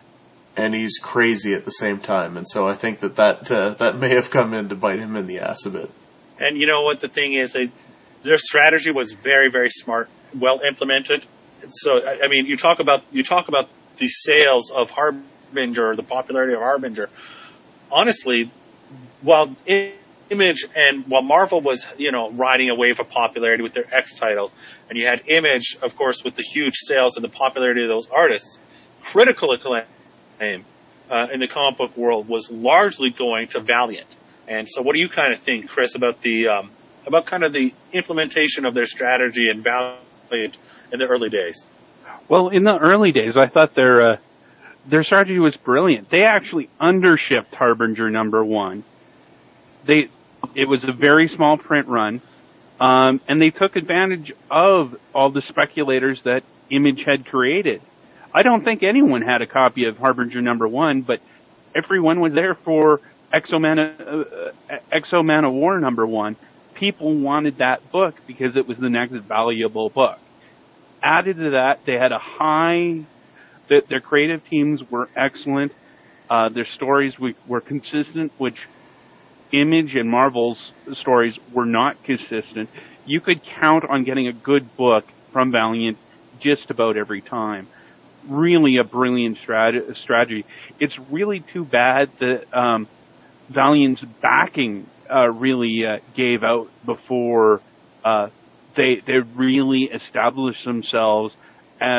B: and he's crazy at the same time, and so I think that that uh, that may have come in to bite him in the ass a bit.
A: And you know what the thing is, they, their strategy was very, very smart, well implemented. So I, I mean, you talk about you talk about the sales of Harbinger, the popularity of Harbinger. Honestly, while Image and while Marvel was, you know, riding a wave of popularity with their X titles, and you had Image, of course, with the huge sales and the popularity of those artists, critical acclaim uh, in the comic book world was largely going to Valiant. And so, what do you kind of think, Chris, about the um, about kind of the implementation of their strategy and Valiant in the early days?
C: Well, in the early days, I thought their uh, their strategy was brilliant. They actually undershipped Harbinger number one. They it was a very small print run, um, and they took advantage of all the speculators that Image had created. I don't think anyone had a copy of Harbinger number one, but everyone was there for Exo-Man, uh, Exo-Man of War number one. People wanted that book because it was the next valuable book. Added to that, they had a high, the, their creative teams were excellent. Uh, their stories were, were consistent, which Image and Marvel's stories were not consistent. You could count on getting a good book from Valiant just about every time. Really a brilliant strat- strategy. It's really too bad that, um, Valiant's backing uh, really uh, gave out before uh, they they really established themselves as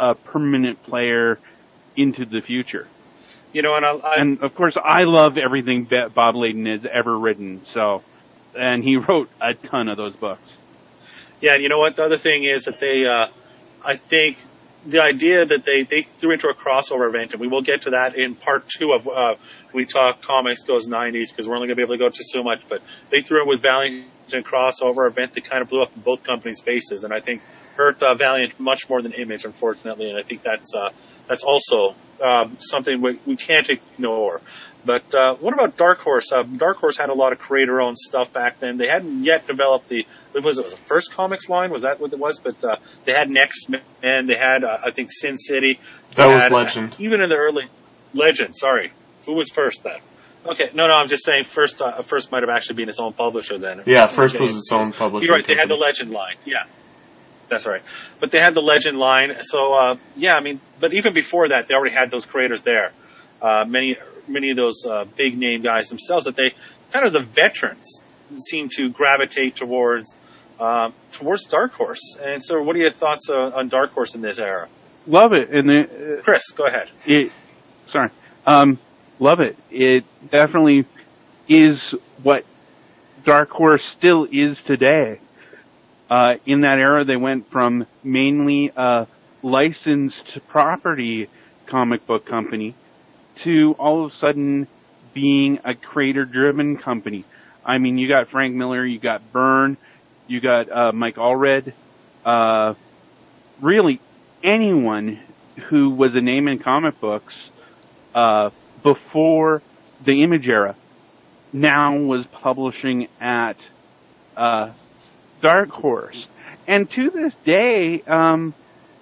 C: a permanent player into the future.
A: You know, and I, I
C: and of course, I love everything that Bob Layton has ever written. So, and he wrote a ton of those books.
A: Yeah, and you know what? The other thing is that they, uh, I think, the idea that they they threw into a crossover event, and we will get to that in part two of uh, We Talk Comics Goes nineties, because we're only going to be able to go to so much. But they threw it with Valiant and crossover event that kind of blew up in both companies' faces, and I think hurt uh, Valiant much more than Image, unfortunately. And I think that's uh, that's also um, something we, we can't ignore. But uh, what about Dark Horse? Uh, Dark Horse had a lot of creator-owned stuff back then. They hadn't yet developed the was it was the first comics line? Was that what it was? But uh, they had X-Men. They had uh, I think Sin City.
B: That
A: they
B: was
A: had,
B: Legend.
A: Even in the early Legend. Sorry, who was first then? Okay, no, no, I'm just saying first. Uh, first might have actually been its own publisher then.
B: Yeah, first was its own publisher.
A: You're right. They
B: company.
A: had the Legend line. Yeah. That's right. But they had the Legend line. So, uh, yeah, I mean, but even before that, they already had those creators there. Uh, many, many of those, uh, big name guys themselves that they, kind of the veterans seem to gravitate towards, uh, towards Dark Horse. And so what are your thoughts uh, on Dark Horse in this era?
C: Love it. And the, uh,
A: Chris, go ahead.
C: It, sorry. Um, love it. It definitely is what Dark Horse still is today. Uh, in that era, they went from mainly a licensed property comic book company to all of a sudden being a creator-driven company. I mean, you got Frank Miller, you got Byrne, you got uh, Mike Allred, uh, really anyone who was a name in comic books uh, before the Image era now was publishing at uh Dark Horse. And to this day, um,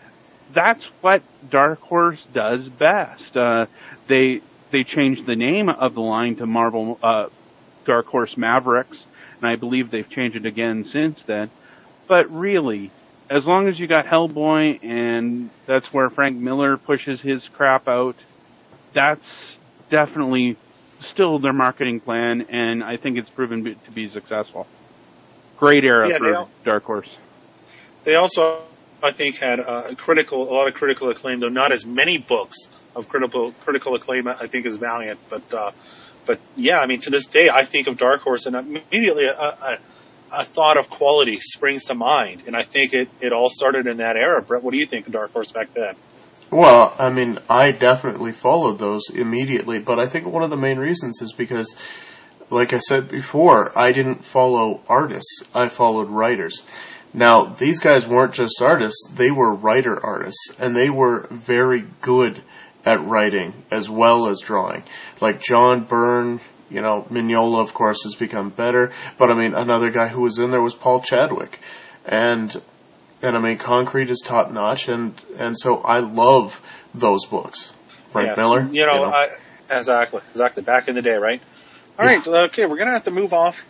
C: that's what Dark Horse does best. Uh, they, they changed the name of the line to Marvel, uh, Dark Horse Mavericks, and I believe they've changed it again since then. But really, as long as you got Hellboy, and that's where Frank Miller pushes his crap out, that's definitely still their marketing plan, and I think it's proven to be successful. Great era
A: yeah,
C: for
A: all,
C: Dark Horse.
A: They also, I think, had uh, critical, a lot of critical acclaim, though not as many books of critical critical acclaim, I think, as Valiant. But, uh, but yeah, I mean, to this day, I think of Dark Horse, and immediately a, a, a thought of quality springs to mind. And I think it, it all started in that era. Brett, what do you think of Dark Horse back then?
B: Well, I mean, I definitely followed those immediately, but I think one of the main reasons is because, like I said before, I didn't follow artists. I followed writers. Now, these guys weren't just artists. They were writer artists. And they were very good at writing as well as drawing. Like John Byrne, you know, Mignola, of course, has become better. But, I mean, another guy who was in there was Paul Chadwick. And, and I mean, Concrete is top-notch. And, and so I love those books. Frank
A: yeah,
B: Miller.
A: You know,
B: you know.
A: I, exactly. Exactly. Back in the day, right? All right, okay, we're going to have to move off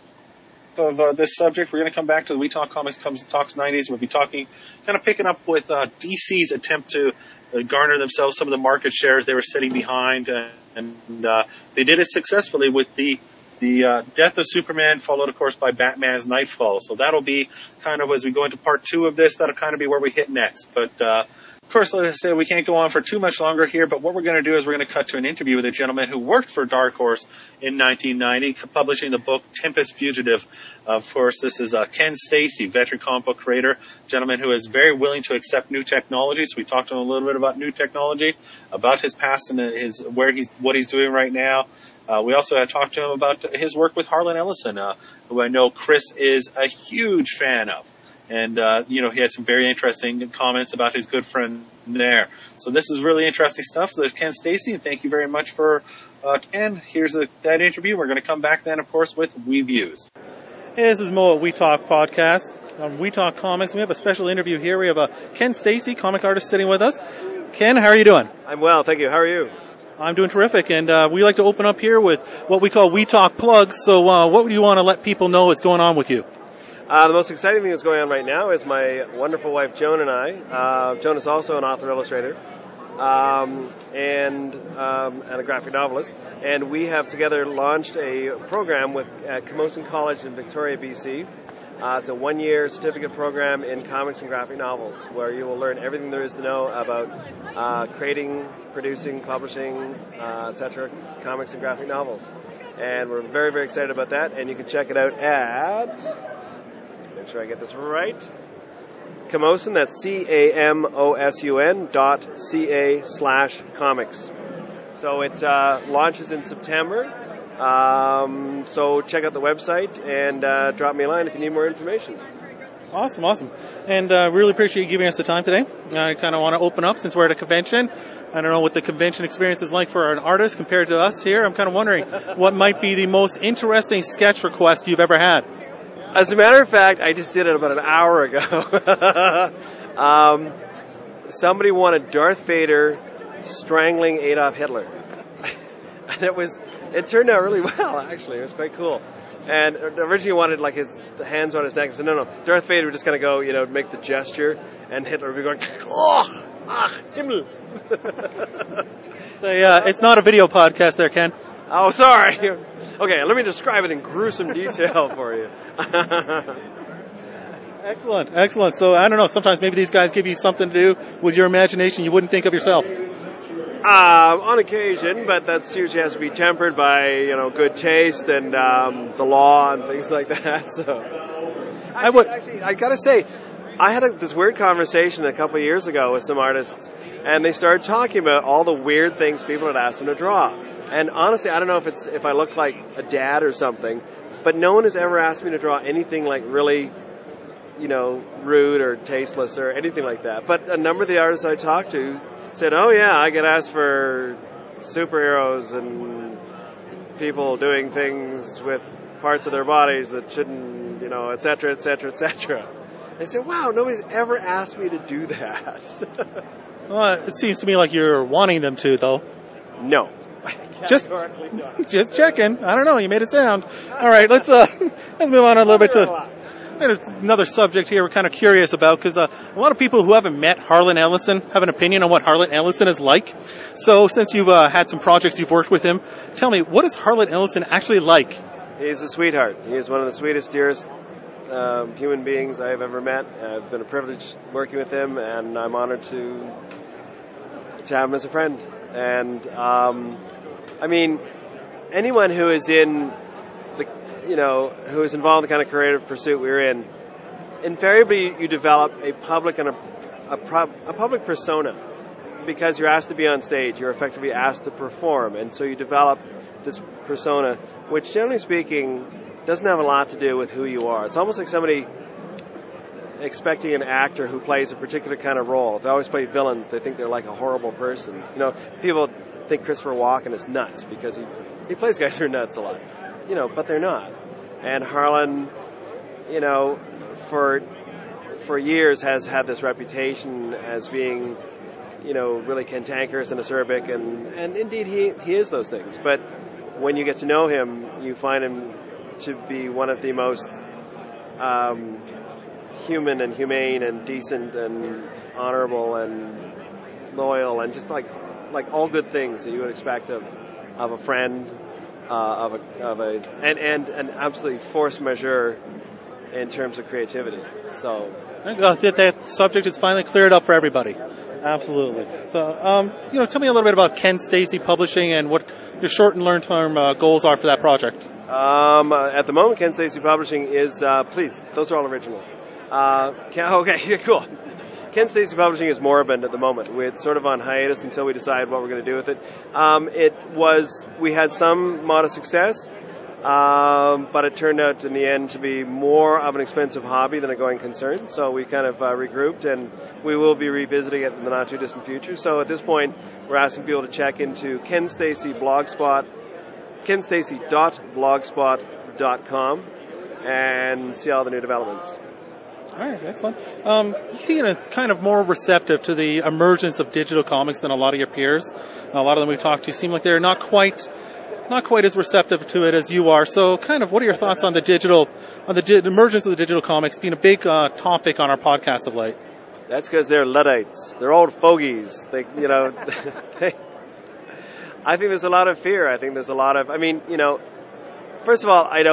A: of uh, this subject. We're going to come back to the We Talk Comics Comes Talks nineties. We'll be talking, kind of picking up with uh, D C's attempt to uh, garner themselves some of the market shares they were sitting behind, uh, and uh, they did it successfully with the the uh, death of Superman, followed, of course, by Batman's Nightfall. So that'll be kind of, as we go into part two of this, that'll kind of be where we hit next. But uh, of course, like I said, we can't go on for too much longer here, but what we're going to do is we're going to cut to an interview with a gentleman who worked for Dark Horse in nineteen ninety, publishing the book Tempest Fugitive. Of course, this is uh, Ken Stacy, veteran comic book creator, gentleman who is very willing to accept new technology. So we talked to him a little bit about new technology, about his past and his where he's what he's doing right now. Uh, we also had talked to him about his work with Harlan Ellison, uh, who I know Chris is a huge fan of. And, uh, you know, he has some very interesting comments about his good friend there. So this is really interesting stuff. So there's Ken Stacy, and thank you very much for uh, Ken. Here's a, that interview. We're going to come back then, of course, with We Views. Hey, this is Mo at We Talk Podcast. On We Talk Comics, we have a special interview here. We have a Ken Stacy, comic artist, sitting with us. Ken, how are you doing?
E: I'm well, thank you. How are you?
A: I'm doing terrific, and uh, we like to open up here with what we call We Talk plugs. So uh, what would you want to let people know is going on with you?
E: Uh, the most exciting thing that's going on right now is my wonderful wife Joan and I. Uh, Joan is also an author illustrator um, and um, and a graphic novelist, and we have together launched a program with at Camosun College in Victoria, B C, Uh, it's a one-year certificate program in comics and graphic novels where you will learn everything there is to know about uh, creating, producing, publishing, uh, et cetera, comics and graphic novels. And we're very, very excited about that. And you can check it out at, let's make sure I get this right, Camosun, that's C A M O S U N dot C A slash comics. So it uh, launches in September. Um, so check out the website and uh, drop me a line if you need more information.
A: Awesome, awesome. And uh, really appreciate you giving us the time today. I kind of want to open up since we're at a convention. I don't know what the convention experience is like for an artist compared to us here. I'm kind of wondering what might be the most interesting sketch request you've ever had.
E: As a matter of fact, I just did it about an hour ago. um, somebody wanted Darth Vader strangling Adolf Hitler. And it was... It turned out really well, actually. It was quite cool. And originally wanted like his the hands on his neck. I said, no, no. Darth Vader would just kind of go, you know, make the gesture, and Hitler would be going, oh, ach, Himmel.
A: So, yeah, it's not a video podcast there, Ken.
E: Oh, sorry. Okay, let me describe it in gruesome detail for you.
A: Excellent, excellent. So, I don't know, sometimes maybe these guys give you something to do with your imagination you wouldn't think of yourself.
E: Uh, on occasion, but that usually has to be tempered by, you know, good taste and um, the law and things like that. So, actually, I would actually, I gotta say, I had a, this weird conversation a couple of years ago with some artists, and they started talking about all the weird things people had asked them to draw. And honestly, I don't know if it's if I look like a dad or something, but no one has ever asked me to draw anything like really, you know, rude or tasteless or anything like that. But a number of the artists I talked to said, oh yeah, I get asked for superheroes and people doing things with parts of their bodies that shouldn't, you know, et cetera, et cetera, et cetera. I said, wow, nobody's ever asked me to do that.
A: Well, it seems to me like you're wanting them to, though.
E: No.
A: Just, just checking. I don't know. You made it sound. All right, let's uh, let's move on a little bit to another subject here we're kind of curious about, because uh, a lot of people who haven't met Harlan Ellison have an opinion on what Harlan Ellison is like. So since you've uh, had some projects you've worked with him, tell me, what is Harlan Ellison actually like?
E: He's a sweetheart. He is one of the sweetest, dearest um, human beings I've ever met. I've been a privilege working with him, and I'm honored to to have him as a friend. And, um, I mean, anyone who is in the you know, who is involved in the kind of creative pursuit we're in, invariably you develop a public and a, a, pro, a public persona because you're asked to be on stage. You're effectively asked to perform, and so you develop this persona, which generally speaking doesn't have a lot to do with who you are. It's almost like somebody expecting an actor who plays a particular kind of role. If they always play villains, they think they're like a horrible person. You know, people think Christopher Walken is nuts because he he plays guys who are nuts a lot. You know, but they're not. And Harlan, you know, for for years has had this reputation as being, you know, really cantankerous and acerbic, and, and indeed he, he is those things. But when you get to know him, you find him to be one of the most um, human and humane and decent and honorable and loyal and just like like all good things that you would expect of of a friend. Uh, of a, of a and, and an absolutely force majeure in terms of creativity. So
A: that, that subject is finally cleared up for everybody. Absolutely. So, um, you know, tell me a little bit about Ken Stacy Publishing and what your short and long-term uh, goals are for that project.
E: Um, uh, at the moment, Ken Stacy Publishing is, uh, please, those are all originals. Uh, Ken, okay, cool. Ken Stacy Publishing is moribund at the moment. We're sort of on hiatus until we decide what we're going to do with it. Um, it was, we had some modest success, um, but it turned out in the end to be more of an expensive hobby than a going concern. So we kind of uh, regrouped, and we will be revisiting it in the not too distant future. So at this point, we're asking people to check into Ken Stacy Blogspot, ken stacy dot blogspot dot com, and see all the new developments.
A: All right, excellent. Um, you seem kind of more receptive to the emergence of digital comics than a lot of your peers. A lot of them we've talked to seem like they're not quite, not quite as receptive to it as you are. So, kind of, what are your thoughts on the digital, on the di- emergence of the digital comics being a big uh, topic on our podcast of late?
E: That's because they're Luddites. They're old fogies. They, you know, they, I think there's a lot of fear. I think there's a lot of, I mean, you know, first of all, I don't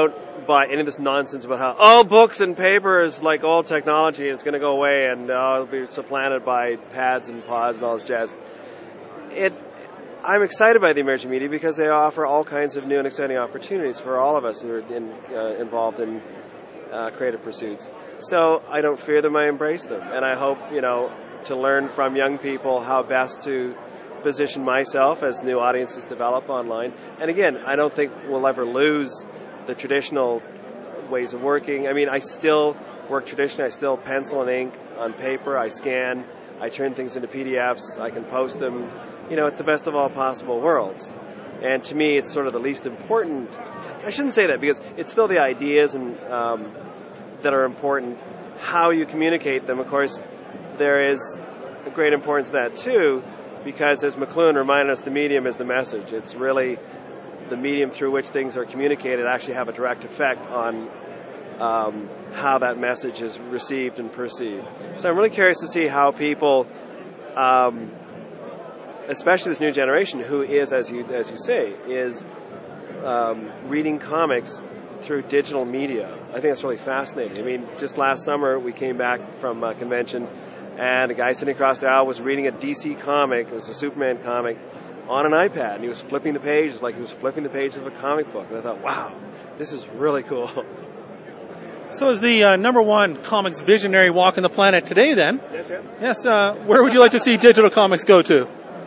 E: buy any of this nonsense about how, oh, books and paper is like old technology and it's going to go away and uh, it'll be supplanted by pads and pods and all this jazz. It, I'm excited by the emerging media because they offer all kinds of new and exciting opportunities for all of us who are in, uh, involved in uh, creative pursuits. So I don't fear them, I embrace them. And I hope, you know, to learn from young people how best to position myself as new audiences develop online. And again, I don't think we'll ever lose the traditional ways of working. I mean, I still work traditionally. I still pencil and ink on paper. I scan. I turn things into P D Fs. I can post them. You know, it's the best of all possible worlds. And to me, it's sort of the least important. I shouldn't say that because it's still the ideas and um, that are important. How you communicate them, of course, there is a great importance to that too, because as McLuhan reminded us, the medium is the message. It's really the medium through which things are communicated actually have a direct effect on um, how that message is received and perceived. So I'm really curious to see how people, um, especially this new generation, who is, as you as you say, is um, reading comics through digital media. I think that's really fascinating. I mean, just last summer we came back from a convention and a guy sitting across the aisle was reading a D C comic, it was a Superman comic, on an iPad. And he was flipping the pages like he was flipping the pages of a comic book. And I thought, wow, this is really cool.
F: So as the uh, number one comics visionary walking the planet today then,
E: Yes, yes.
F: yes, uh, where would you like to see digital comics go to?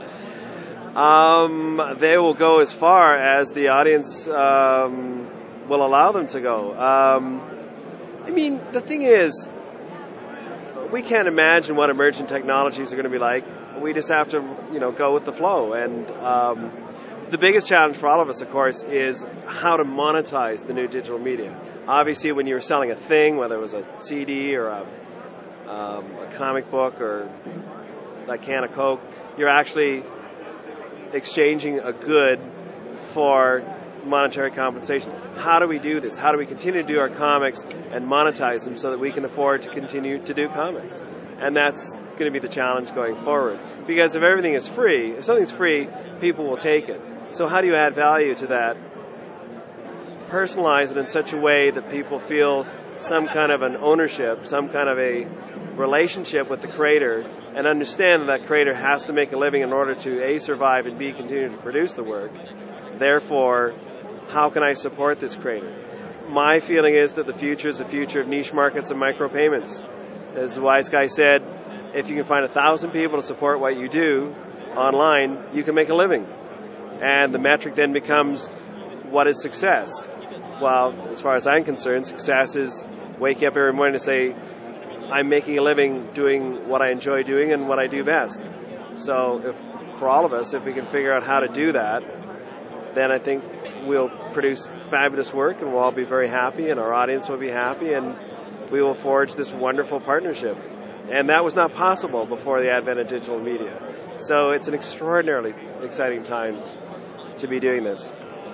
E: Um, they will go as far as the audience um, will allow them to go. Um, I mean, the thing is, we can't imagine what emergent technologies are going to be like. We just have to, you know, go with the flow. And um, the biggest challenge for all of us, of course, is how to monetize the new digital media. Obviously, when you're selling a thing, whether it was a C D or a, um, a comic book or a can of Coke, you're actually exchanging a good for monetary compensation. How do we do this? How do we continue to do our comics and monetize them so that we can afford to continue to do comics? And that's going to be the challenge going forward. Because if everything is free, if something's free, people will take it. So how do you add value to that? Personalize it in such a way that people feel some kind of an ownership, some kind of a relationship with the creator, and understand that that creator has to make a living in order to A, survive, and B, continue to produce the work. Therefore, how can I support this creator? My feeling is that the future is the future of niche markets and micropayments. As the wise guy said, if you can find a thousand people to support what you do online, you can make a living. And the metric then becomes, what is success? Well, as far as I'm concerned, success is waking up every morning to say, I'm making a living doing what I enjoy doing and what I do best. So if, for all of us, if we can figure out how to do that, then I think we'll produce fabulous work and we'll all be very happy and our audience will be happy and we will forge this wonderful partnership. And that was not possible before the advent of digital media. So it's an extraordinarily exciting time to be doing this.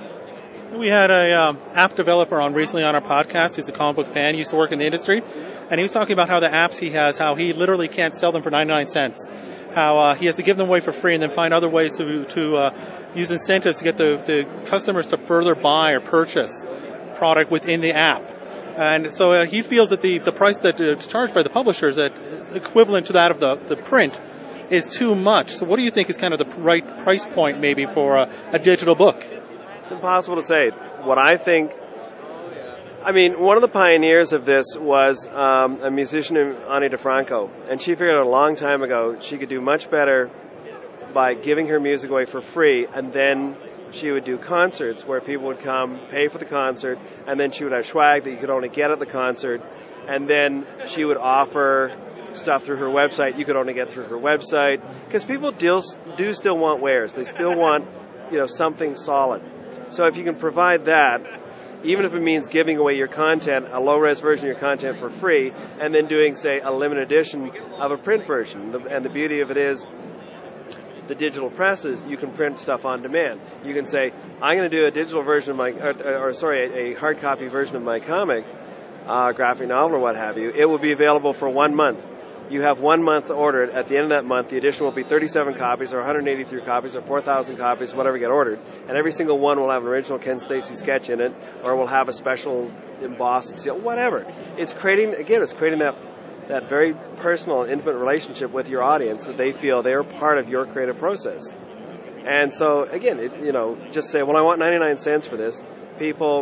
F: We had a um, app developer on recently on our podcast. He's a comic book fan. He used to work in the industry. And he was talking about how the apps he has, how he literally can't sell them for ninety-nine cents. How uh, he has to give them away for free and then find other ways to to uh, use incentives to get the, the customers to further buy or purchase product within the app. And so uh, he feels that the, the price that uh, is charged by the publishers that is equivalent to that of the, the print is too much. So what do you think is kind of the right price point maybe for a, a digital book?
E: It's impossible to say. What I think, I mean, one of the pioneers of this was um, a musician named Ani DeFranco, and she figured out a long time ago she could do much better by giving her music away for free, and then she would do concerts where people would come, pay for the concert, and then she would have swag that you could only get at the concert, and then she would offer stuff through her website you could only get through her website, because people do, do still want wares. They still want, you know, something solid. So if you can provide that, even if it means giving away your content, a low-res version of your content for free, and then doing, say, a limited edition of a print version. And the beauty of it is, the digital presses, you can print stuff on demand. You can say, I'm going to do a digital version of my, or, or sorry, a, a hard copy version of my comic, uh, graphic novel or what have you. It will be available for one month. you have one month to order it. At the end of that month, the edition will be thirty-seven copies or one hundred eighty-three copies or four thousand copies, whatever get ordered. And every single one will have an original Ken Stacy sketch in it, or will have a special embossed seal, whatever. It's creating, again, it's creating that that very personal and intimate relationship with your audience that they feel they are part of your creative process. And so, again, it, you know, just say, well, I want ninety-nine cents for this. People,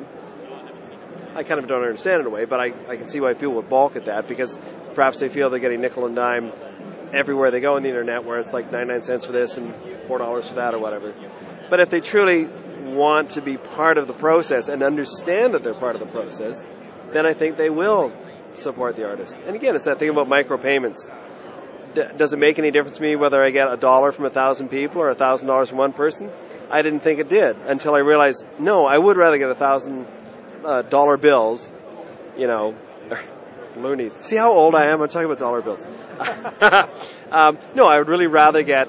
E: I kind of don't understand it in a way, but I, I can see why people would balk at that, because perhaps they feel they're getting nickel and dime everywhere they go on the internet, where it's like ninety-nine cents for this and four dollars for that or whatever. But if they truly want to be part of the process and understand that they're part of the process, then I think they will support the artist. And again, it's that thing about micropayments. D- does it make any difference to me whether I get a dollar from a thousand people or a thousand dollars from one person? I didn't think it did until I realized, no, I would rather get a thousand uh, dollar bills, you know, loonies. See how old I am? I'm talking about dollar bills. um, no, I would really rather get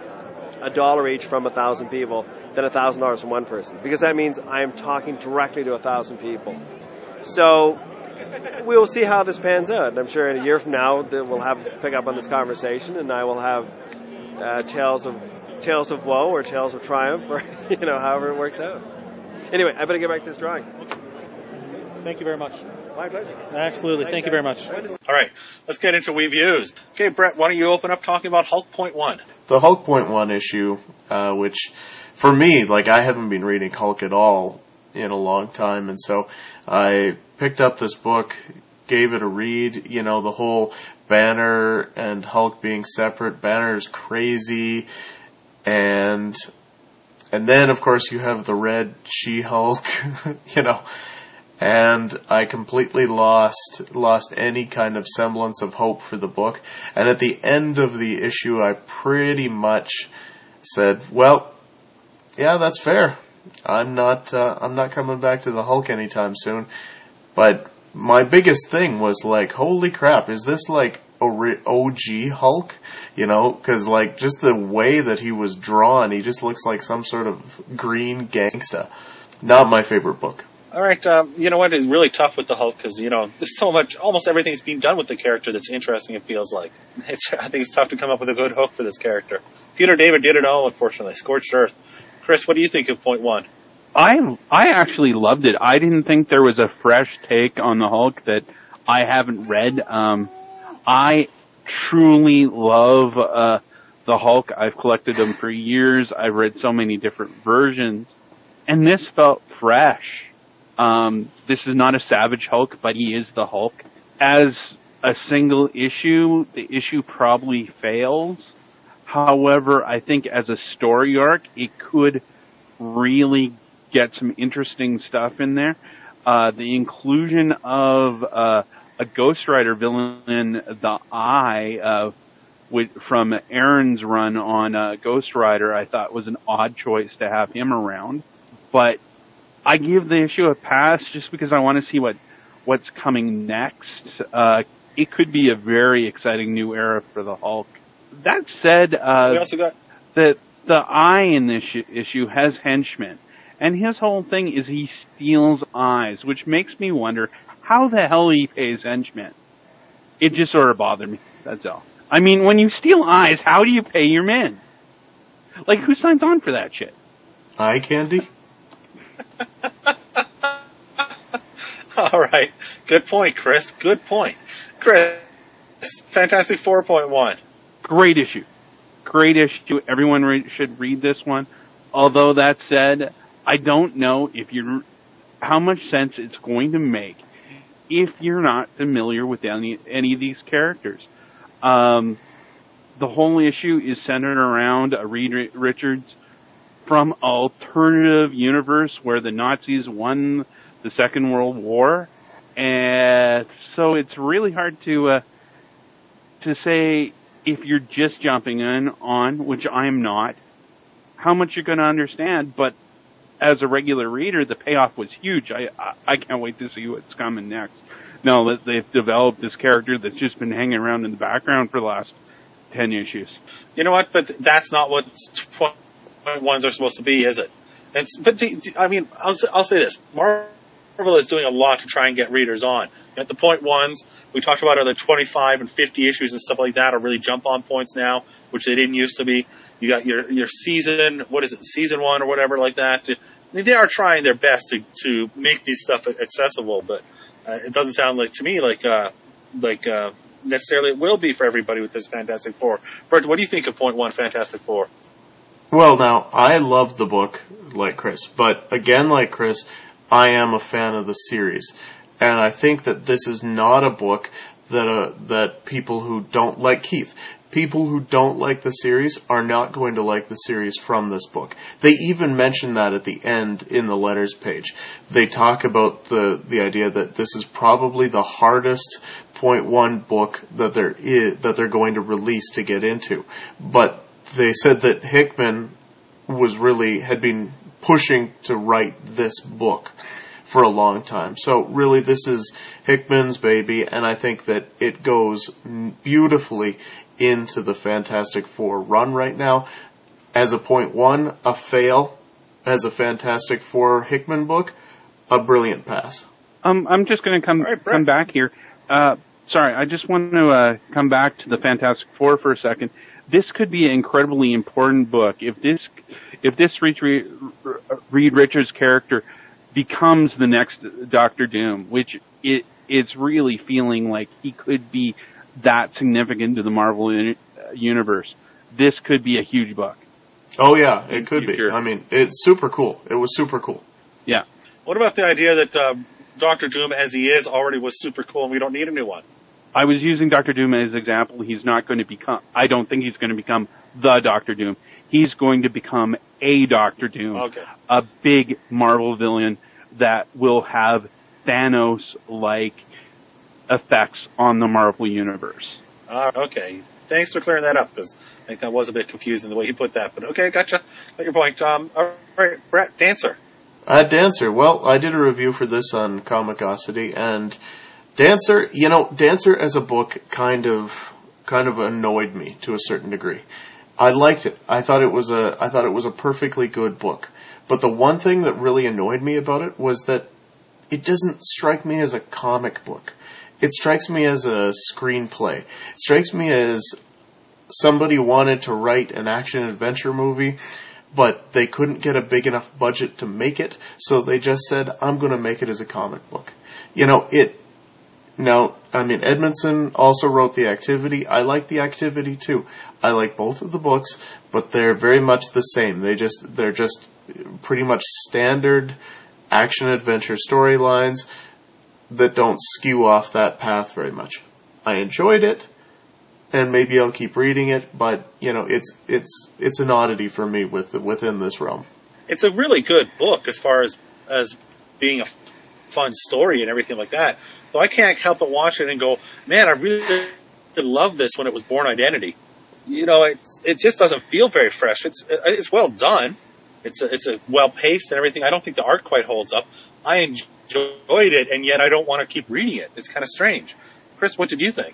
E: a dollar each from a thousand people than a thousand dollars from one person, because that means I'm talking directly to a thousand people. So we will see how this pans out. And I'm sure in a year from now that we'll have pick up on this conversation, and I will have uh, tales of tales of woe or tales of triumph, or you know, however it works out. Anyway, I better get back to this drawing.
F: Thank you very much.
E: My pleasure.
F: Absolutely. Thank you very much.
A: All right, let's get into reviews. Okay, Brett, why don't you open up talking about Hulk Point One?
B: The Hulk Point One issue, uh, which for me, like, I haven't been reading Hulk at all in a long time, and so I picked up this book, gave it a read. You know, the whole Banner and Hulk being separate. Banner's crazy, and and then of course you have the Red She-Hulk, you know. And I completely lost lost any kind of semblance of hope for the book. And at the end of the issue, I pretty much said, "Well, yeah, that's fair. I'm not uh, I'm not coming back to the Hulk anytime soon." But my biggest thing was like, "Holy crap! Is this like O G Hulk?" You know, because like just the way that he was drawn, he just looks like some sort of green gangsta. Not my favorite book.
A: All right, um, you know what is really tough with the Hulk, because, you know, there's so much, almost everything's being done with the character that's interesting, it feels like. It's, I think it's tough to come up with a good hook for this character. Peter David did it all, unfortunately. Scorched Earth. Chris, what do you think of Point One?
C: I I actually loved it. I didn't think there was a fresh take on the Hulk that I haven't read. Um, I truly love uh, the Hulk. I've collected them for years. I've read so many different versions, and this felt fresh. Um, this is not a Savage Hulk, but he is the Hulk. As a single issue, the issue probably fails. However, I think as a story arc, it could really get some interesting stuff in there. Uh, the inclusion of uh, a Ghost Rider villain, the Eye, uh, with, from Aaron's run on uh, Ghost Rider, I thought was an odd choice to have him around. But I give the issue a pass just because I want to see what what's coming next. Uh, it could be a very exciting new era for the Hulk. That said, uh,
A: we also got
C: the the Eye in this issue has henchmen, and his whole thing is he steals eyes, which makes me wonder how the hell he pays henchmen. It just sort of bothered me. That's all. I mean, when you steal eyes, how do you pay your men? Like, who signs on for that shit?
B: Eye candy.
A: All right. Good point, Chris. Good point. Chris, Fantastic Four Point One.
C: Great issue. Great issue. Everyone re- should read this one. Although that said, I don't know if you're, how much sense it's going to make if you're not familiar with any, any of these characters. Um, the whole issue is centered around uh, Reed Richards from an alternative universe where the Nazis won the Second World War. And so it's really hard to uh, to say if you're just jumping in on, which I'm not, how much you're going to understand. But as a regular reader, the payoff was huge. I, I I can't wait to see what's coming next. Now that they've developed this character that's just been hanging around in the background for the last ten issues.
A: You know what? But that's not what Point Ones are supposed to be, is it? It's, but the, I mean, I'll, I'll say this: Marvel is doing a lot to try and get readers on. You got the point ones. We talked about other twenty-five and fifty issues and stuff like that are really jump on points now, which they didn't used to be. You got your your season, what is it, season one or whatever like that. They are trying their best to to make these stuff accessible, but uh, it doesn't sound like to me like uh, like uh, necessarily it will be for everybody with this Fantastic Four. Bert, what do you think of point one Fantastic Four?
B: Well, now, I love the book, like Chris, but again, like Chris, I am a fan of the series. And I think that this is not a book that uh, that people who don't like Keith, people who don't like the series are not going to like the series from this book. They even mention that at the end in the letters page. They talk about the, the idea that this is probably the hardest point one book that there is, that they're going to release to get into. But they said that Hickman was really, had been pushing to write this book for a long time. So really this is Hickman's baby, and I think that it goes beautifully into the Fantastic Four run right now. As a point one, a fail. As a Fantastic Four Hickman book, a brilliant pass.
C: Um, I'm just going to come
A: right,
C: come back here. Uh, sorry, I just want to uh, come back to the Fantastic Four for a second. This could be an incredibly important book if this if this Reed, Reed Richards character becomes the next Doctor Doom, which it it's really feeling like he could be that significant to the Marvel uni- universe. This could be a huge book.
B: Oh yeah, it could be.
C: Sure.
B: I mean, it's super cool. It was super cool.
C: Yeah.
A: What about the idea that uh, Doctor Doom, as he is, already was super cool and we don't need a new one?
C: I was using Doctor Doom as an example. He's not going to become, I don't think he's going to become the Doctor Doom. He's going to become a Doctor Doom.
A: Okay.
C: A big Marvel villain that will have Thanos-like effects on the Marvel universe.
A: Uh, okay. Thanks for clearing that up, because I think that was a bit confusing the way he put that. But okay, gotcha. Got your point. Um, all right, Brett, Dancer.
B: Uh, Dancer. Well, I did a review for this on Comicosity, and Dancer, you know, Dancer as a book kind of kind of annoyed me to a certain degree. I liked it. I thought it was a I thought it was a perfectly good book. But the one thing that really annoyed me about it was that it doesn't strike me as a comic book. It strikes me as a screenplay. It strikes me as somebody wanted to write an action-adventure movie, but they couldn't get a big enough budget to make it, so they just said, I'm going to make it as a comic book. You know, it... Now, I mean, Edmondson also wrote The Activity. I like The Activity, too. I like both of the books, but they're very much the same. They just, they're just pretty much standard action-adventure storylines that don't skew off that path very much. I enjoyed it, and maybe I'll keep reading it, but, you know, it's it's it's an oddity for me with, within this realm.
A: It's a really good book as far as, as being a fun story and everything like that. So I can't help but watch it and go, man, I really love this when it was Born Identity. You know, it's, it just doesn't feel very fresh. It's it's well done. It's a, it's a well paced and everything. I don't think the art quite holds up. I enjoyed it, and yet I don't want to keep reading it. It's kind of strange. Chris, what did you think?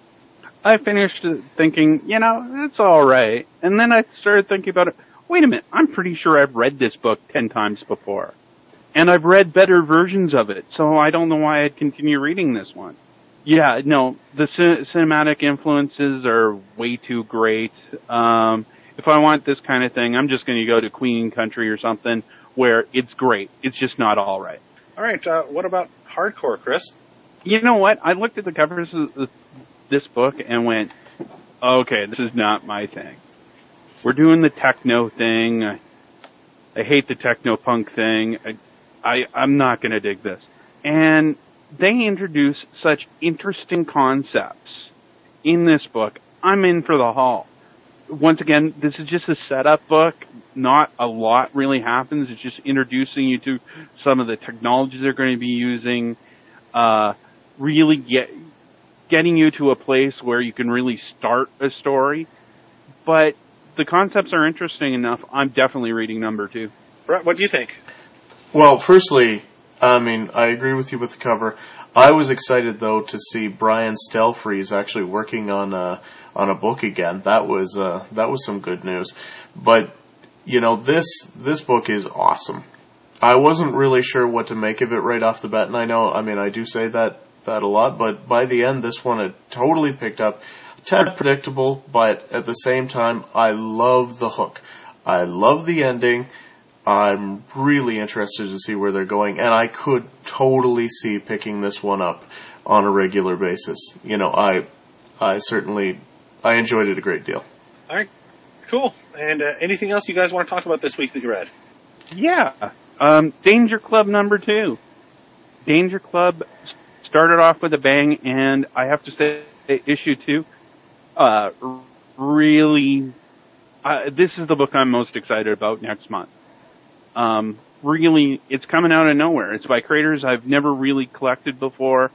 C: I finished thinking, you know, it's all right. And then I started thinking about it. Wait a minute. I'm pretty sure I've read this book ten times before. And I've read better versions of it, so I don't know why I'd continue reading this one. Yeah, no, the c- cinematic influences are way too great. Um, if I want this kind of thing, I'm just going to go to Queen Country or something where it's great. It's just not all right.
A: All right, uh, what about hardcore, Chris?
C: You know what? I looked at the covers of this book and went, okay, this is not my thing. We're doing the techno thing. I, I hate the techno punk thing. I, I, I'm not going to dig this. And they introduce such interesting concepts in this book. I'm in for the haul. Once again, this is just a setup book. Not a lot really happens. It's just introducing you to some of the technologies they're going to be using, uh, really get, getting you to a place where you can really start a story. But the concepts are interesting enough. I'm definitely reading number two.
A: Brett, what do you think?
B: Well, firstly, I mean, I agree with you with the cover. I was excited, though, to see Brian Stelfreeze actually working on a, on a book again. That was, uh, that was some good news. But, you know, this, this book is awesome. I wasn't really sure what to make of it right off the bat, and I know, I mean, I do say that that a lot, but by the end, this one had totally picked up. Tad predictable, but at the same time, I love the hook. I love the ending. I'm really interested to see where they're going, and I could totally see picking this one up on a regular basis. You know, I, I certainly, I enjoyed it a great deal.
A: All right, cool. And uh, anything else you guys want to talk about this week that you read?
C: Yeah, um, Danger Club number two. Danger Club started off with a bang, and I have to say, issue two, uh, really, uh, this is the book I'm most excited about next month. Um, really, it's coming out of nowhere. It's by creators I've never really collected before,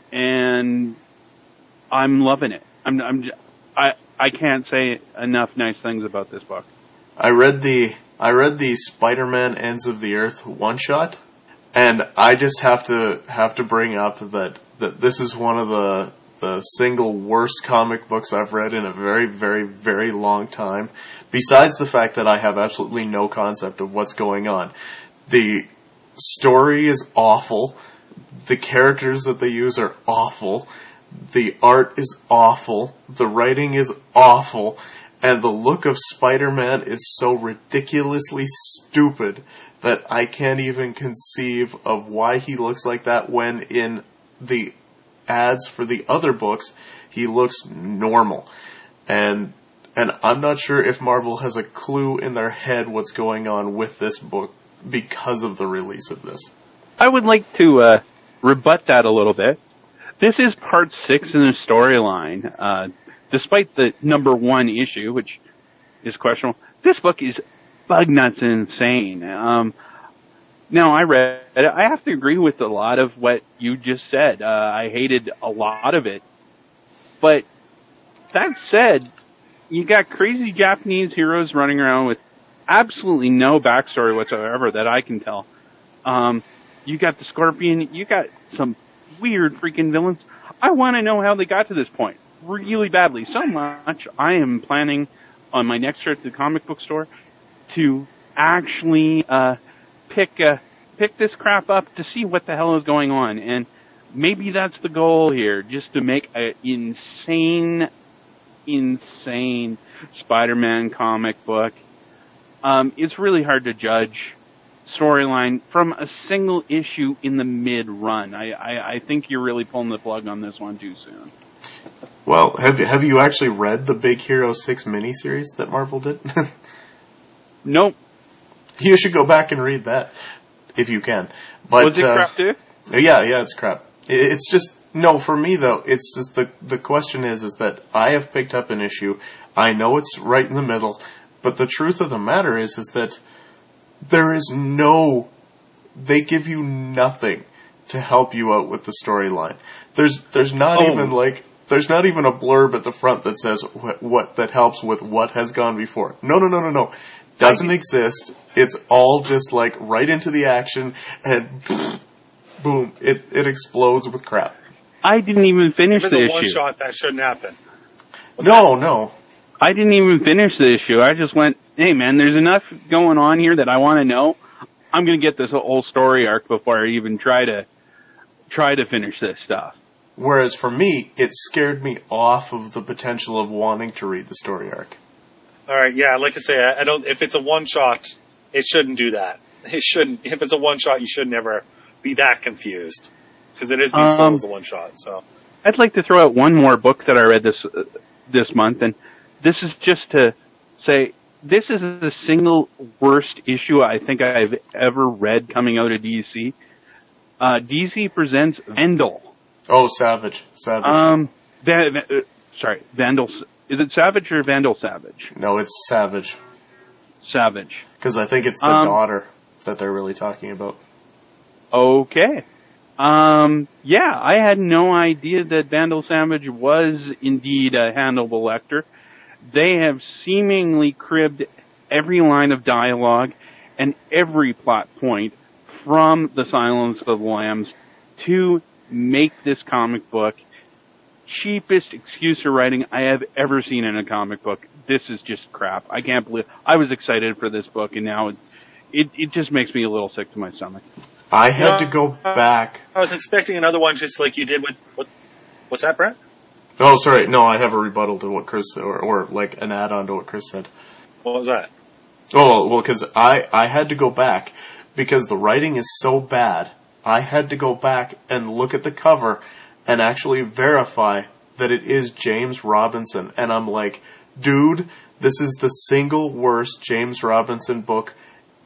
C: and I'm loving it. I'm, I'm, I, I can't say enough nice things about this book.
B: I read the, I read the Spider-Man Ends of the Earth one shot, and I just have to, have to bring up that, that this is one of the, the single worst comic books I've read in a very, very, very long time. Besides the fact that I have absolutely no concept of what's going on. The story is awful. The characters that they use are awful. The art is awful. The writing is awful. And the look of Spider-Man is so ridiculously stupid that I can't even conceive of why he looks like that when in the ads for the other books, he looks normal. And and I'm not sure if Marvel has a clue in their head what's going on with this book because of the release of this.
C: I would like to uh, rebut that a little bit. This is part six in the storyline. Uh, despite the number one issue, which is questionable, this book is bug nuts and insane. Um, now, I read it. I have to agree with a lot of what you just said. Uh, I hated a lot of it. But that said, you got crazy Japanese heroes running around with absolutely no backstory whatsoever that I can tell. Um, you got the Scorpion. You got some weird freaking villains. I want to know how they got to this point really badly. So much I am planning on my next trip to the comic book store to actually uh, pick uh, pick this crap up to see what the hell is going on. And maybe that's the goal here, just to make an insane, insane Spider-Man comic book. Um, it's really hard to judge storyline from a single issue in the mid-run. I, I, I think you're really pulling the plug on this one too soon.
B: Well, have you, have you actually read the Big Hero six miniseries that Marvel did?
C: Nope.
B: You should go back and read that, if you can. But,
C: Was it
B: uh,
C: crap too?
B: Yeah, yeah, it's crap. It's just, no, for me though, it's just the, the question is, is that I have picked up an issue. I know it's right in the middle, but the truth of the matter is, is that there is no, they give you nothing to help you out with the storyline. There's, there's not
C: Oh.
B: even like, there's not even a blurb at the front that says what, what, that helps with what has gone before. No, no, no, no, no. Doesn't exist. It's all just like right into the action and boom, it, it explodes with crap.
C: I didn't even finish
A: If
C: the
A: it's a
C: issue.
A: one shot, that shouldn't happen. What's
B: No, no.
C: I didn't even finish the issue. I just went, hey man, there's enough going on here that I want to know. I'm going to get this whole story arc before I even try to try to finish this stuff.
B: Whereas for me, it scared me off of the potential of wanting to read the story arc.
A: All right, yeah, like I say, I, I don't. If it's a one shot, it shouldn't do that. It shouldn't. If it's a one shot, you should never be that confused because it is being sold
C: Um,
A: as a one shot. So
C: I'd like to throw out one more book that I read this uh, this month, and this is just to say this is the single worst issue I think I've ever read coming out of D C. Uh, D C presents Vandal.
B: Oh, Savage. Savage.
C: Um, Va- Va- uh, sorry, Vandal. Is it Savage or Vandal Savage?
B: no, it's Savage.
C: Savage.
B: Because I think it's the
C: Um,
B: daughter that they're really talking about.
C: Okay. Um, yeah, I had no idea that Vandal Savage was indeed a Hannibal Lecter. They have seemingly cribbed every line of dialogue and every plot point from The Silence of the Lambs to make this comic book cheapest excuse for writing I have ever seen in a comic book. This is just crap. I can't believe I was excited for this book, and now it it, it just makes me a little sick to my stomach.
B: I had
A: No,
B: to go back.
A: I was expecting another one just like you did with, what, what's that, Brent?
B: Oh, sorry. No, I have a rebuttal to what Chris, or, or like an add-on to what Chris said.
A: What was that?
B: Oh, well, because I, I had to go back because the writing is so bad. I had to go back and look at the cover and actually verify that it is James Robinson. And I'm like, dude, this is the single worst James Robinson book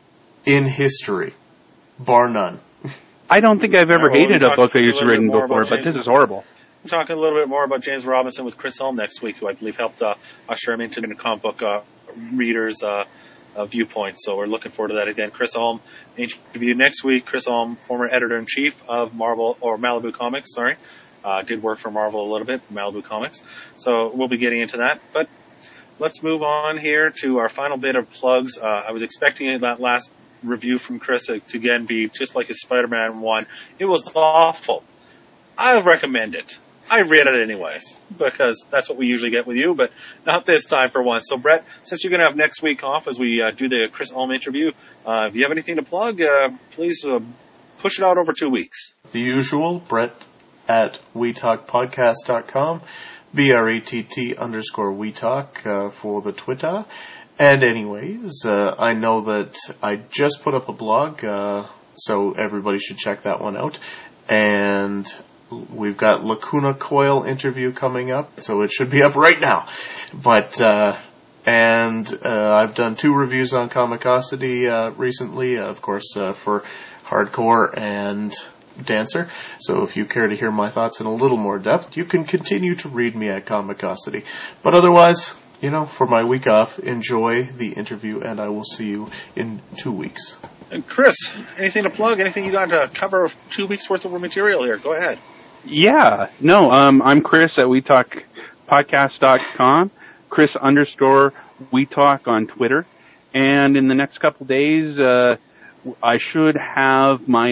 B: in history. Bar none.
C: I don't think I've ever
A: Yeah, well,
C: hated
A: we'll
C: a book
A: talk a
C: he's
A: little
C: written
A: bit more
C: before,
A: about
C: but
A: James-
C: this is horrible.
A: We're talking a little bit more about James Robinson with Chris Elm next week, who I believe helped uh, usher him into the comic book uh, readers' uh, uh, viewpoint. So we're looking forward to that again. Chris Elm interview next week. Chris Elm, former editor-in-chief of Marvel, or Malibu Comics, sorry. Uh, did work for Marvel a little bit, Malibu Comics. So we'll be getting into that. But let's move on here to our final bit of plugs. Uh, I was expecting that last review from Chris to again be just like his Spider-Man one. It was awful. I recommend it. I read it anyways, because that's what we usually get with you, but not this time for once. So Brett, since you're going to have next week off as we uh, do the Chris Elm interview, uh, if you have anything to plug, uh, please uh, push it out over two weeks.
B: The usual, Brett at we talk podcast dot com, B R E T T underscore we talk uh, for the Twitter. And anyways, uh, I know that I just put up a blog, uh, so everybody should check that one out. And we've got Lacuna Coil interview coming up, so it should be up right now. But, uh, and, uh, I've done two reviews on Comicosity, uh, recently, uh, of course, uh, for Hardcore and Dancer. So if you care to hear my thoughts in a little more depth, you can continue to read me at Comicosity. But otherwise, you know, for my week off, enjoy the interview, and I will see you in two weeks.
A: And Chris, anything to plug? Anything you got to cover two weeks worth of material here? Go ahead.
C: Yeah, no, um, I'm Chris at we talk podcast dot com, Chris underscore we talk on Twitter, and in the next couple days, uh, I should have my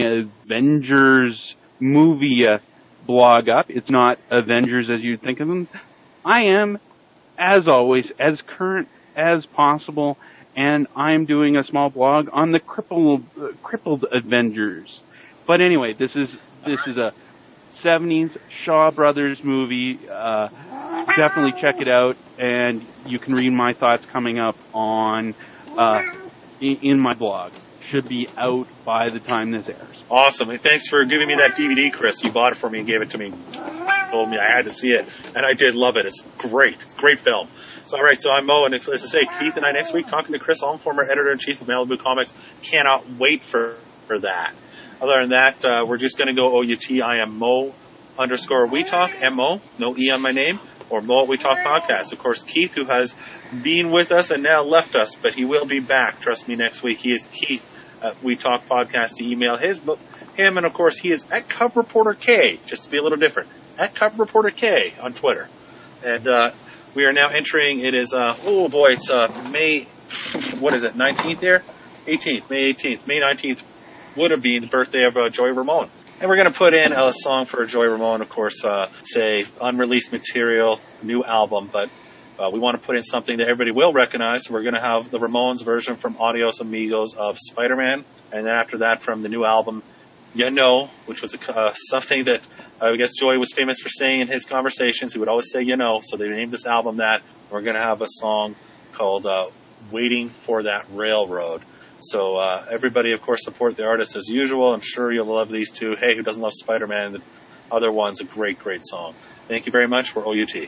C: Avengers movie uh, blog up. It's not Avengers as you'd think of them. I am, as always, as current as possible, and I'm doing a small blog on the crippled, uh, crippled Avengers. But anyway, this is this is a seventies Shaw Brothers movie. Uh, definitely check it out, and you can read my thoughts coming up on uh, in, in my blog. Should be out by the time this airs.
A: Awesome. And thanks for giving me that D V D, Chris. You bought it for me and gave it to me. Told me I had to see it, and I did love it. It's great. It's a great film. So, all right, so I'm Mo, and it's, as I say, Keith and I next week talking to Chris Elm, former editor-in-chief of Malibu Comics. Cannot wait for, for that. Other than that, uh, we're just going to go O U T. I am Mo underscore We Talk, M O, no E on my name, or Mo at We Talk Podcast. Of course, Keith, who has been with us and now left us, but he will be back. Trust me, next week. He is Keith at We Talk Podcast to email his him, and of course, he is at Cub Reporter K, just to be a little different, at Cub Reporter K on Twitter. And uh, we are now entering, it is, uh, oh boy, it's uh, May, what is it, nineteenth here? eighteenth, May eighteenth. May nineteenth would have been the birthday of uh, Joey Ramone. And we're going to put in a song for Joey Ramone, of course, uh, say unreleased material, new album, but uh, we want to put in something that everybody will recognize. We're going to have the Ramones version from Adios Amigos of Spider-Man, and then after that from the new album, You Know, which was a, uh, something that uh, I guess Joey was famous for saying in his conversations. He would always say, you know, so they named this album that. We're going to have a song called uh, Waiting for That Railroad. So uh, everybody, of course, support the artist as usual. I'm sure you'll love these two. Hey, who doesn't love Spider-Man? The other one's a great, great song. Thank you very much. We're O U T.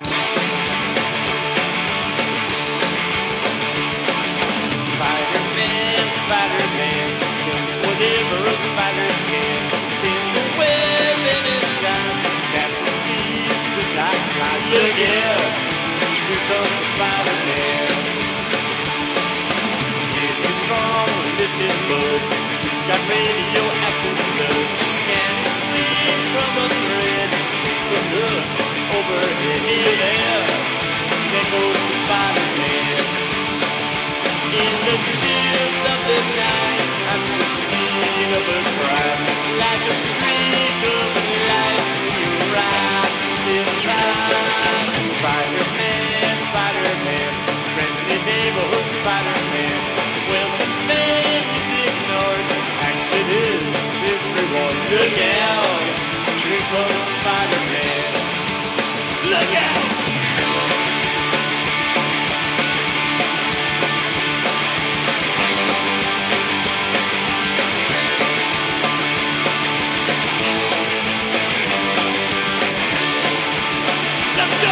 G: Spider-Man, Spider-Man, does whatever a spider can. Spins a web in his eyes, catches thieves just like flies. Look out, here comes the Spider-Man. Is he strong? Listen, bud. He's got radioactive blood. Can he swing from a thread? Sweep the hook overhead. Here, there, there goes the Spider-Man. In the chills of the night, I'm the scene of a crime. Like a streak of light, you rise in time. Spider-Man, Spider-Man, friendly neighborhood Spider-Man. When the man is ignored, action is Look out, here comes Spider-Man. Look out! Let's go!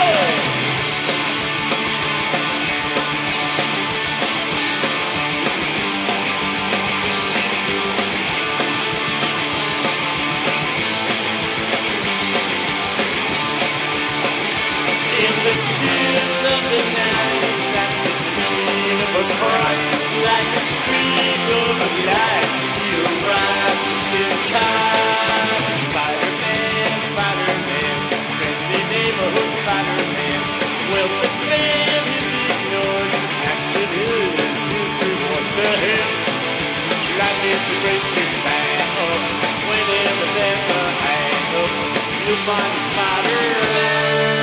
G: In the chills of the night, at the scene of a crime, like a streak of light, he arrives just in time. Spider-Man, Spider-Man, friendly neighborhood Spider-Man. Well, the man is ignored, action is his reward to him. Life is a great big bang up, whenever there's a hang up, you'll find a Spider-Man.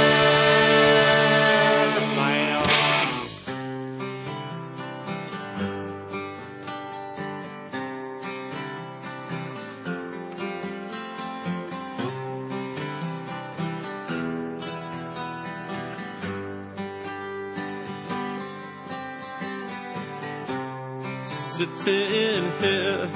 H: Sitting here,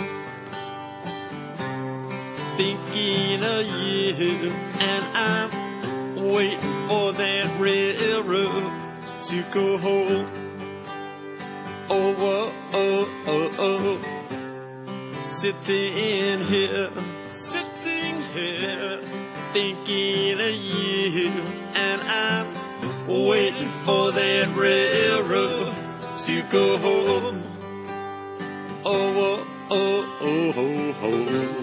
H: thinking of you, and I'm waiting for that railroad to go home. Oh, oh, oh, oh, oh. Sitting here, sitting here, thinking of you, and I'm waiting for that railroad to go home. Oh, oh, oh, oh, oh, oh.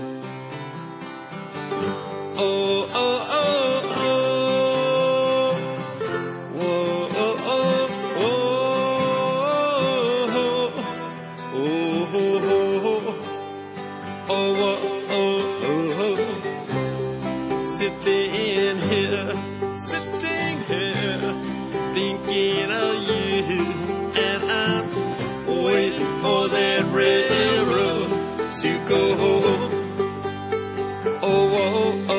H: Oh, oh, oh, oh. Whoa, oh, oh, oh. Oh, oh, oh. Oh, oh, oh, oh. Sitting here, sitting here, thinking of you, and I'm waiting for that railroad to go home. Oh, oh, oh.